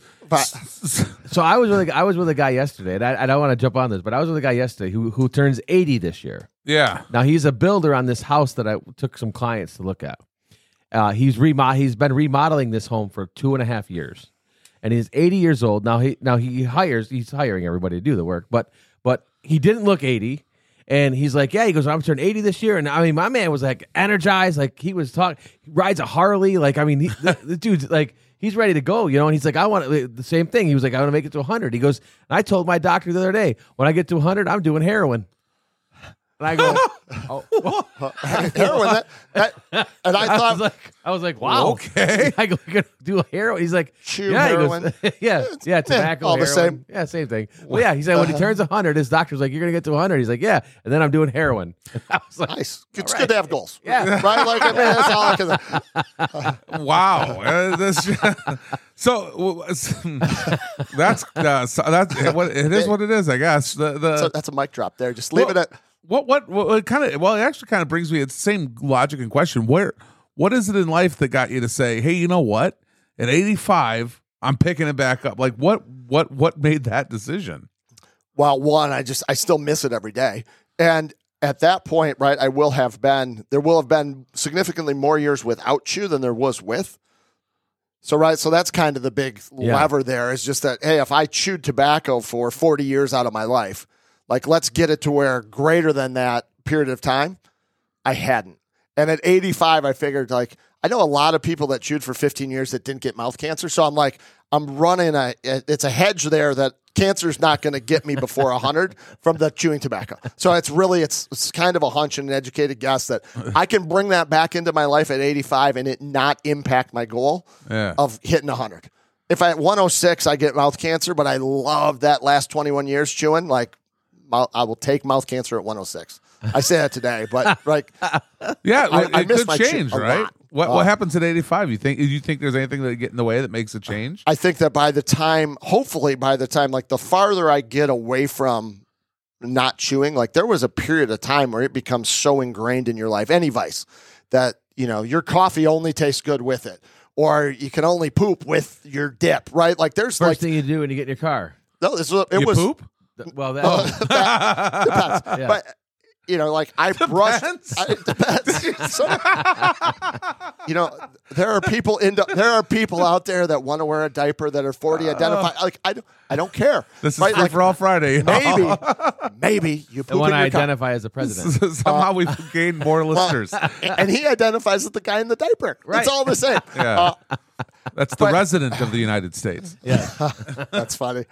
So I was with a guy yesterday, and I don't want to jump on this, but I was with a guy yesterday who turns 80 this year. Yeah. Now he's a builder on this house that I took some clients to look at. He's been remodeling this home for 2.5 years, and he's 80 years old now. He's hiring everybody to do the work, but he didn't look 80. And he's like, he goes, I'm turning 80 this year. And I mean, my man was energized. He was talking, he rides a Harley. The dude's he's ready to go, and he's like, I want the same thing. He was like, I want to make it to 100. He goes, and I told my doctor the other day, when I get to 100, I'm doing heroin. And I go, oh, Heroin. And I was like, wow. Okay. I go, you're gonna do heroin. He's like, Chew yeah, heroin. He goes, yeah, tobacco, all the heroin. same. Yeah, same thing. Well, yeah, he said when he turns 100, his doctor's like, you're gonna get to 100. He's like, yeah, and then I'm doing heroin. I was like, Nice. It's right. good to have goals. Yeah. Right? Like, I mean, that's all I can. Wow. So that's it is what it is, I guess. So that's a mic drop there. Just leave it at. What kind of? Well, it actually kind of brings me. It's the same logic and question. What is it in life that got you to say, hey, you know what? At 85, I'm picking it back up. Like what made that decision? Well, one, I still miss it every day. And at that point, right, there will have been significantly more years without chew than there was with. So, right, so that's kind of the big lever there is just that, hey, if I chewed tobacco for 40 years out of my life, like, let's get it to where greater than that period of time, I hadn't. And at 85, I figured, like, I know a lot of people that chewed for 15 years that didn't get mouth cancer. So I'm like, I'm running it's a hedge there that cancer's not going to get me before 100 from the chewing tobacco. So it's kind of a hunch and an educated guess that I can bring that back into my life at 85 and it not impact my goal of hitting 100. If at 106, I get mouth cancer, but I love that last 21 years chewing, like, I will take mouth cancer at 106. I say that today, but like, yeah, I it miss could my change, chew a right? lot. What happens at 85? You think there's anything that get in the way that makes a change? I think that hopefully by the time, like, the farther I get away from not chewing, like, there was a period of time where it becomes so ingrained in your life, any vice, that, you know, your coffee only tastes good with it, or you can only poop with your dip, right? Like, there's first thing you do when you get in your car. No, You poop? Well, that depends. Yeah. But, you know, like, I brushed. It depends. So, you know, there are people out there that want to wear a diaper that are 40 identified. Like, I don't care. This is right? Free Like, for All Friday. maybe you the poop one in I your car. identify as the president. Somehow we've gained more listeners. And he identifies as the guy in the diaper. Right. It's all the same. Yeah. That's the resident of the United States. Yeah. That's funny.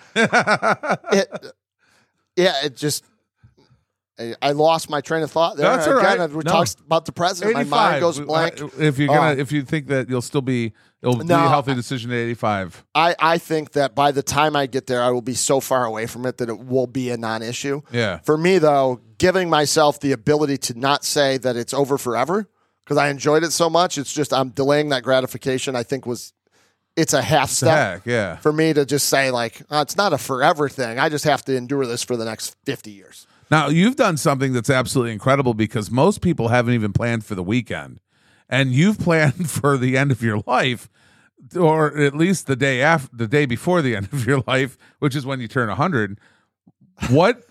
It just. I lost my train of thought there. That's all right. We talked about the president. 85. My mind goes blank. If you think that it'll be a healthy decision at 85. I think that by the time I get there, I will be so far away from it that it will be a non-issue. Yeah. For me, though, giving myself the ability to not say that it's over forever because I enjoyed it so much, it's just I'm delaying that gratification. I think it's a half step for me to just say, like, oh, it's not a forever thing. I just have to endure this for the next 50 years. Now, you've done something that's absolutely incredible because most people haven't even planned for the weekend. And you've planned for the end of your life, or at least the day before the end of your life, which is when you turn 100. What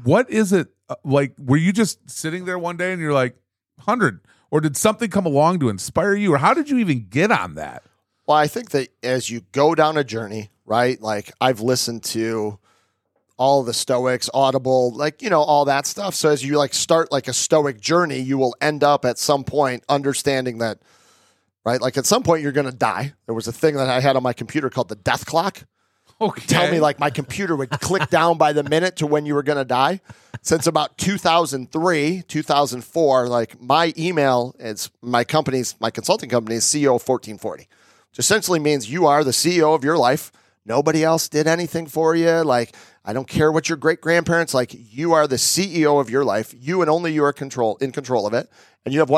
is it like? Were you just sitting there one day and you're like 100, or did something come along to inspire you, or how did you even get on that? Well, I think that as you go down a journey, right? Like, I've listened to all the Stoics, Audible, like, you know, all that stuff. So as you like start like a Stoic journey, you will end up at some point understanding that, right? Like, at some point you're going to die. There was a thing that I had on my computer called the death clock. Okay. Tell me, like, my computer would click down by the minute to when you were going to die. Since about 2003, 2004, like, my email is my consulting company is CEO 1440, which essentially means you are the CEO of your life. Nobody else did anything for you. Like, I don't care what your great-grandparents, like, you are the CEO of your life. You and only you are in control of it. And you have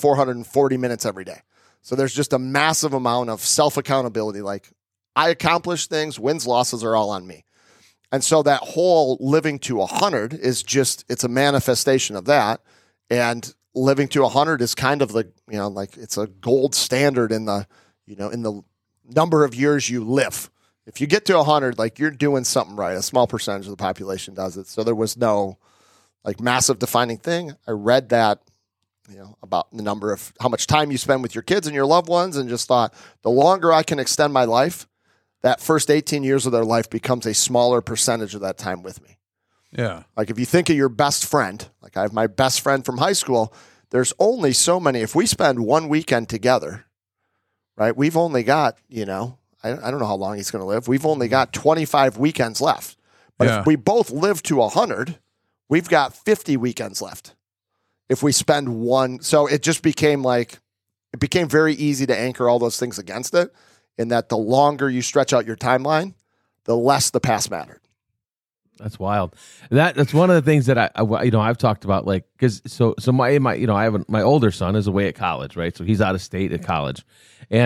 1,440 minutes every day. So there's just a massive amount of self-accountability. Like, I accomplish things, wins, losses are all on me. And so that whole living to 100 is just, it's a manifestation of that. And living to 100 is kind of the, you know, like, it's a gold standard in the, you know, in the number of years you live. If you get to 100, like, you're doing something right. A small percentage of the population does it. So there was no, like, massive defining thing. I read that, you know, about the number of how much time you spend with your kids and your loved ones, and just thought, the longer I can extend my life, that first 18 years of their life becomes a smaller percentage of that time with me. Yeah. Like, if you think of your best friend, like, I have my best friend from high school, there's only so many. If we spend one weekend together, right, we've only got, you know, I don't know how long he's going to live. We've only got 25 weekends left. But if we both live to 100, we've got 50 weekends left. if we spend one. So it just became like, it became very easy to anchor all those things against it, in that the longer you stretch out your timeline, the less the past mattered. That's wild. That's one of the things that I've talked about, like, because my my older son is away at college, right? So he's out of state at college, and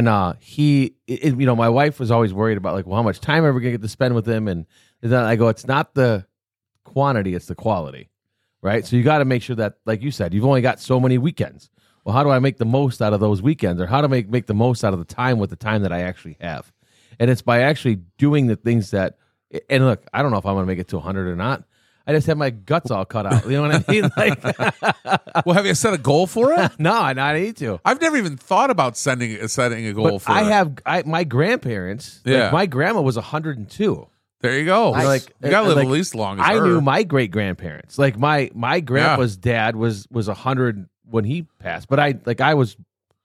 my wife was always worried about, like, well, how much time are we gonna get to spend with him? And then I go, it's not the quantity, it's the quality, right? So you got to make sure that, like you said, you've only got so many weekends. Well, how do I make the most out of those weekends, or how to make the most out of the time with the time that I actually have? And it's by actually doing the things that. And look, I don't know if I'm going to make it to 100 or not. I just have my guts all cut out. You know what I mean? Like, well, have you set a goal for it? No, I need to. I've never even thought about setting a goal for it. My grandparents. Yeah. Like, my grandma was 102. There you go. You got to live at least long as her. I knew my great grandparents. Like my grandpa's dad was 100 when he passed, but I was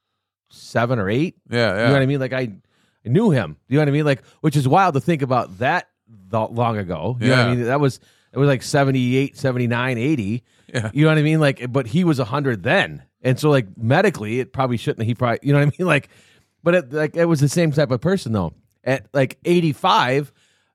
7 or 8. Yeah. You know what I mean? Like I knew him. You know what I mean? Like, which is wild to think about that long ago. You know what I mean? It was like 78, 79, 80. Yeah. You know what I mean? Like, but he was 100 then. And so, like, medically, it probably shouldn't. He probably, you know what I mean? Like, but it was the same type of person, though. At like 85,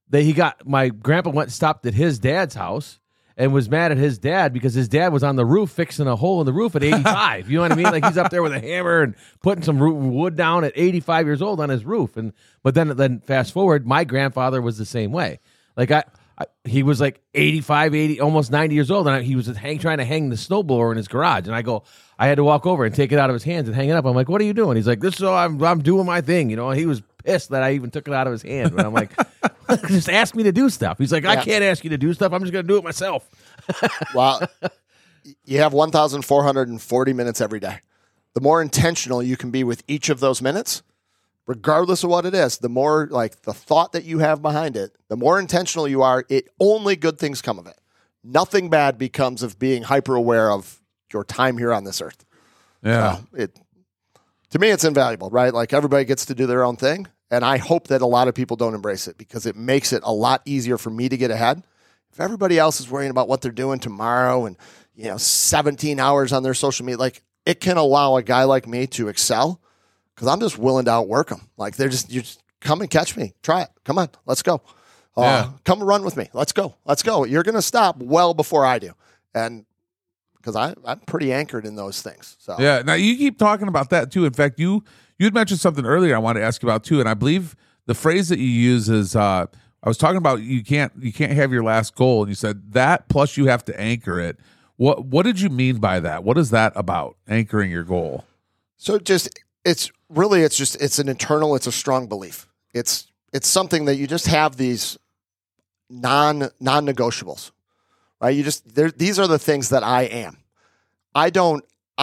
my grandpa stopped at his dad's house and was mad at his dad because his dad was on the roof fixing a hole in the roof at 85. You know what I mean? Like, he's up there with a hammer and putting some wood down at 85 years old on his roof. But then fast forward, my grandfather was the same way. Like, he was like 85, 80, almost 90 years old, and he was trying to hang the snowblower in his garage. And I had to walk over and take it out of his hands and hang it up. I'm like, what are you doing? He's like, this is I'm doing my thing. You know, he was pissed that I even took it out of his hand. And I'm like, just ask me to do stuff. He's like, I can't ask you to do stuff. I'm just going to do it myself. Well, you have 1,440 minutes every day. The more intentional you can be with each of those minutes, regardless of what it is, the more, like, the thought that you have behind it, the more intentional you are, only good things come of it. Nothing bad becomes of being hyper aware of your time here on this earth. Yeah. To me, it's invaluable, right? Like, everybody gets to do their own thing. And I hope that a lot of people don't embrace it, because it makes it a lot easier for me to get ahead. If everybody else is worrying about what they're doing tomorrow and, 17 hours on their social media, like, it can allow a guy like me to excel, because I'm just willing to outwork them. Like, you just come and catch me. Try it. Come on. Let's go. Come run with me. Let's go. Let's go. You're going to stop well before I do. And because I'm pretty anchored in those things. So yeah. Now, you keep talking about that too. In fact, you had mentioned something earlier I wanted to ask you about too. And I believe the phrase that you use is, I was talking about you can't have your last goal. And you said that plus you have to anchor it. What did you mean by that? What is that about, anchoring your goal? So it's an internal, it's a strong belief. It's something that you just have these non-negotiables, right? These are the things that I am. I don't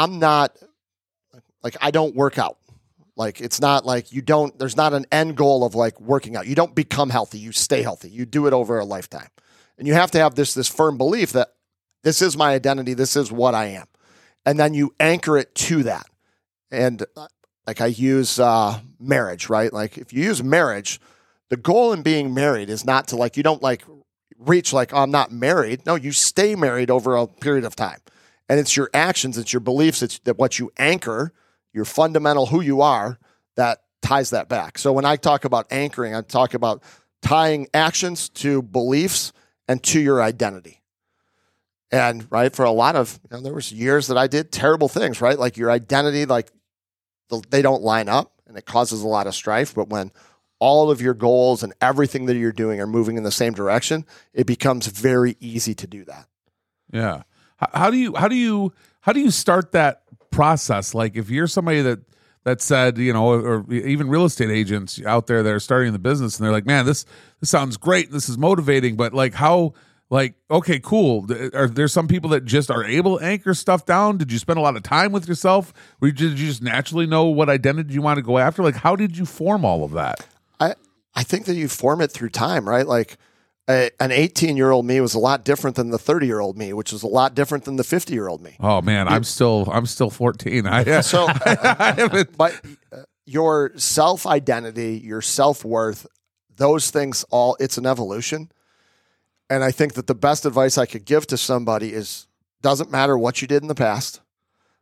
work out. Like, it's not like there's not an end goal of, like, working out. You don't become healthy. You stay healthy. You do it over a lifetime. And you have to have this firm belief that this is my identity. This is what I am. And then you anchor it to that. And like, I use marriage, right? Like, if you use marriage, the goal in being married is not to, like, you don't, like, reach, like, oh, I'm not married. No, you stay married over a period of time. And it's your actions, it's your beliefs, it's what you anchor, your fundamental who you are, that ties that back. So when I talk about anchoring, I talk about tying actions to beliefs and to your identity. And, right, for a lot of, there was years that I did terrible things, right? Like, your identity, like, they don't line up, and it causes a lot of strife. But when all of your goals and everything that you're doing are moving in the same direction, it becomes very easy to do that. Yeah. How do you start that process? Like, if you're somebody that said, or even real estate agents out there that are starting the business, and they're like, man, this sounds great, this is motivating, but, like, how? Like, okay, cool. Are there some people that just are able to anchor stuff down? Did you spend a lot of time with yourself? Or did you just naturally know what identity you want to go after? Like, how did you form all of that? I think that you form it through time, right? Like, an 18-year-old me was a lot different than the 30-year-old me, which was a lot different than the 50-year-old me. Oh man, I'm still 14. But your self-identity, your self-worth, those things it's an evolution. And I think that the best advice I could give to somebody is, doesn't matter what you did in the past.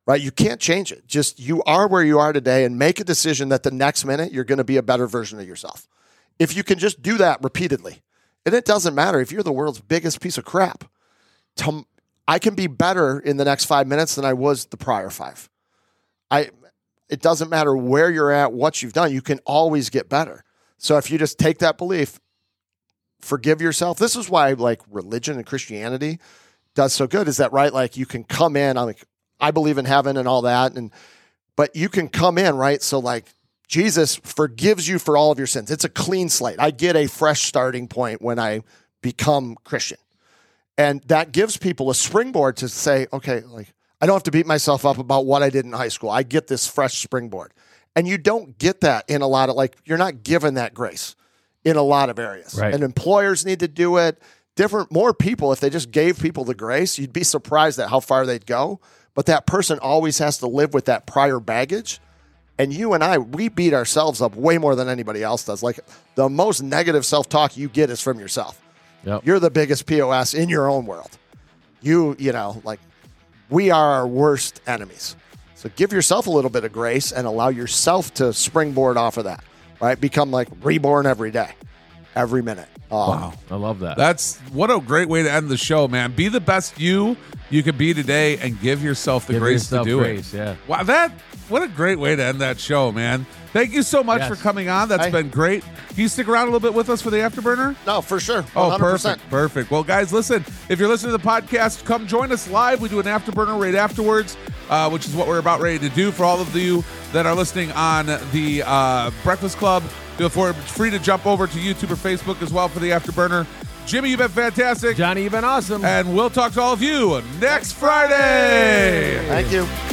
right? You can't change it. Just you are where you are today and make a decision that the next minute you're going to be a better version of yourself. If you can just do that repeatedly, and it doesn't matter if you're the world's biggest piece of crap, I can be better in the next 5 minutes than I was the prior 5. It doesn't matter where you're at, what you've done, you can always get better. So if you just take that belief, forgive yourself. This is why like religion and Christianity does so good, is that right? Like you can come in, I believe in heaven and all that, but you can come in, right? So like Jesus forgives you for all of your sins. It's a clean slate. I get a fresh starting point when I become Christian. And that gives people a springboard to say, okay, like I don't have to beat myself up about what I did in high school. I get this fresh springboard. And you don't get that in a lot of, like, you're not given that grace in a lot of areas. Right. And employers need to do it. More people, if they just gave people the grace, you'd be surprised at how far they'd go. But that person always has to live with that prior baggage. And you and I, we beat ourselves up way more than anybody else does. Like the most negative self-talk you get is from yourself. Yep. You're the biggest POS in your own world. You know, like we are our worst enemies. So give yourself a little bit of grace and allow yourself to springboard off of that, right? Become like reborn every day, every minute. Wow. I love that. That's what a great way to end the show, man. Be the best you can be today and give yourself the grace to do it. Yeah. Wow, what a great way to end that show, man. Thank you so much for coming on. That's been great. Can you stick around a little bit with us for the Afterburner? No, for sure. 100%. Oh, perfect. Well, guys, listen, if you're listening to the podcast, come join us live. We do an Afterburner right afterwards, which is what we're about ready to do. For all of you that are listening on the Breakfast Club, feel free to jump over to YouTube or Facebook as well for the Afterburner. Jimmy, you've been fantastic. Johnny, you've been awesome. And we'll talk to all of you next Friday. Thank you.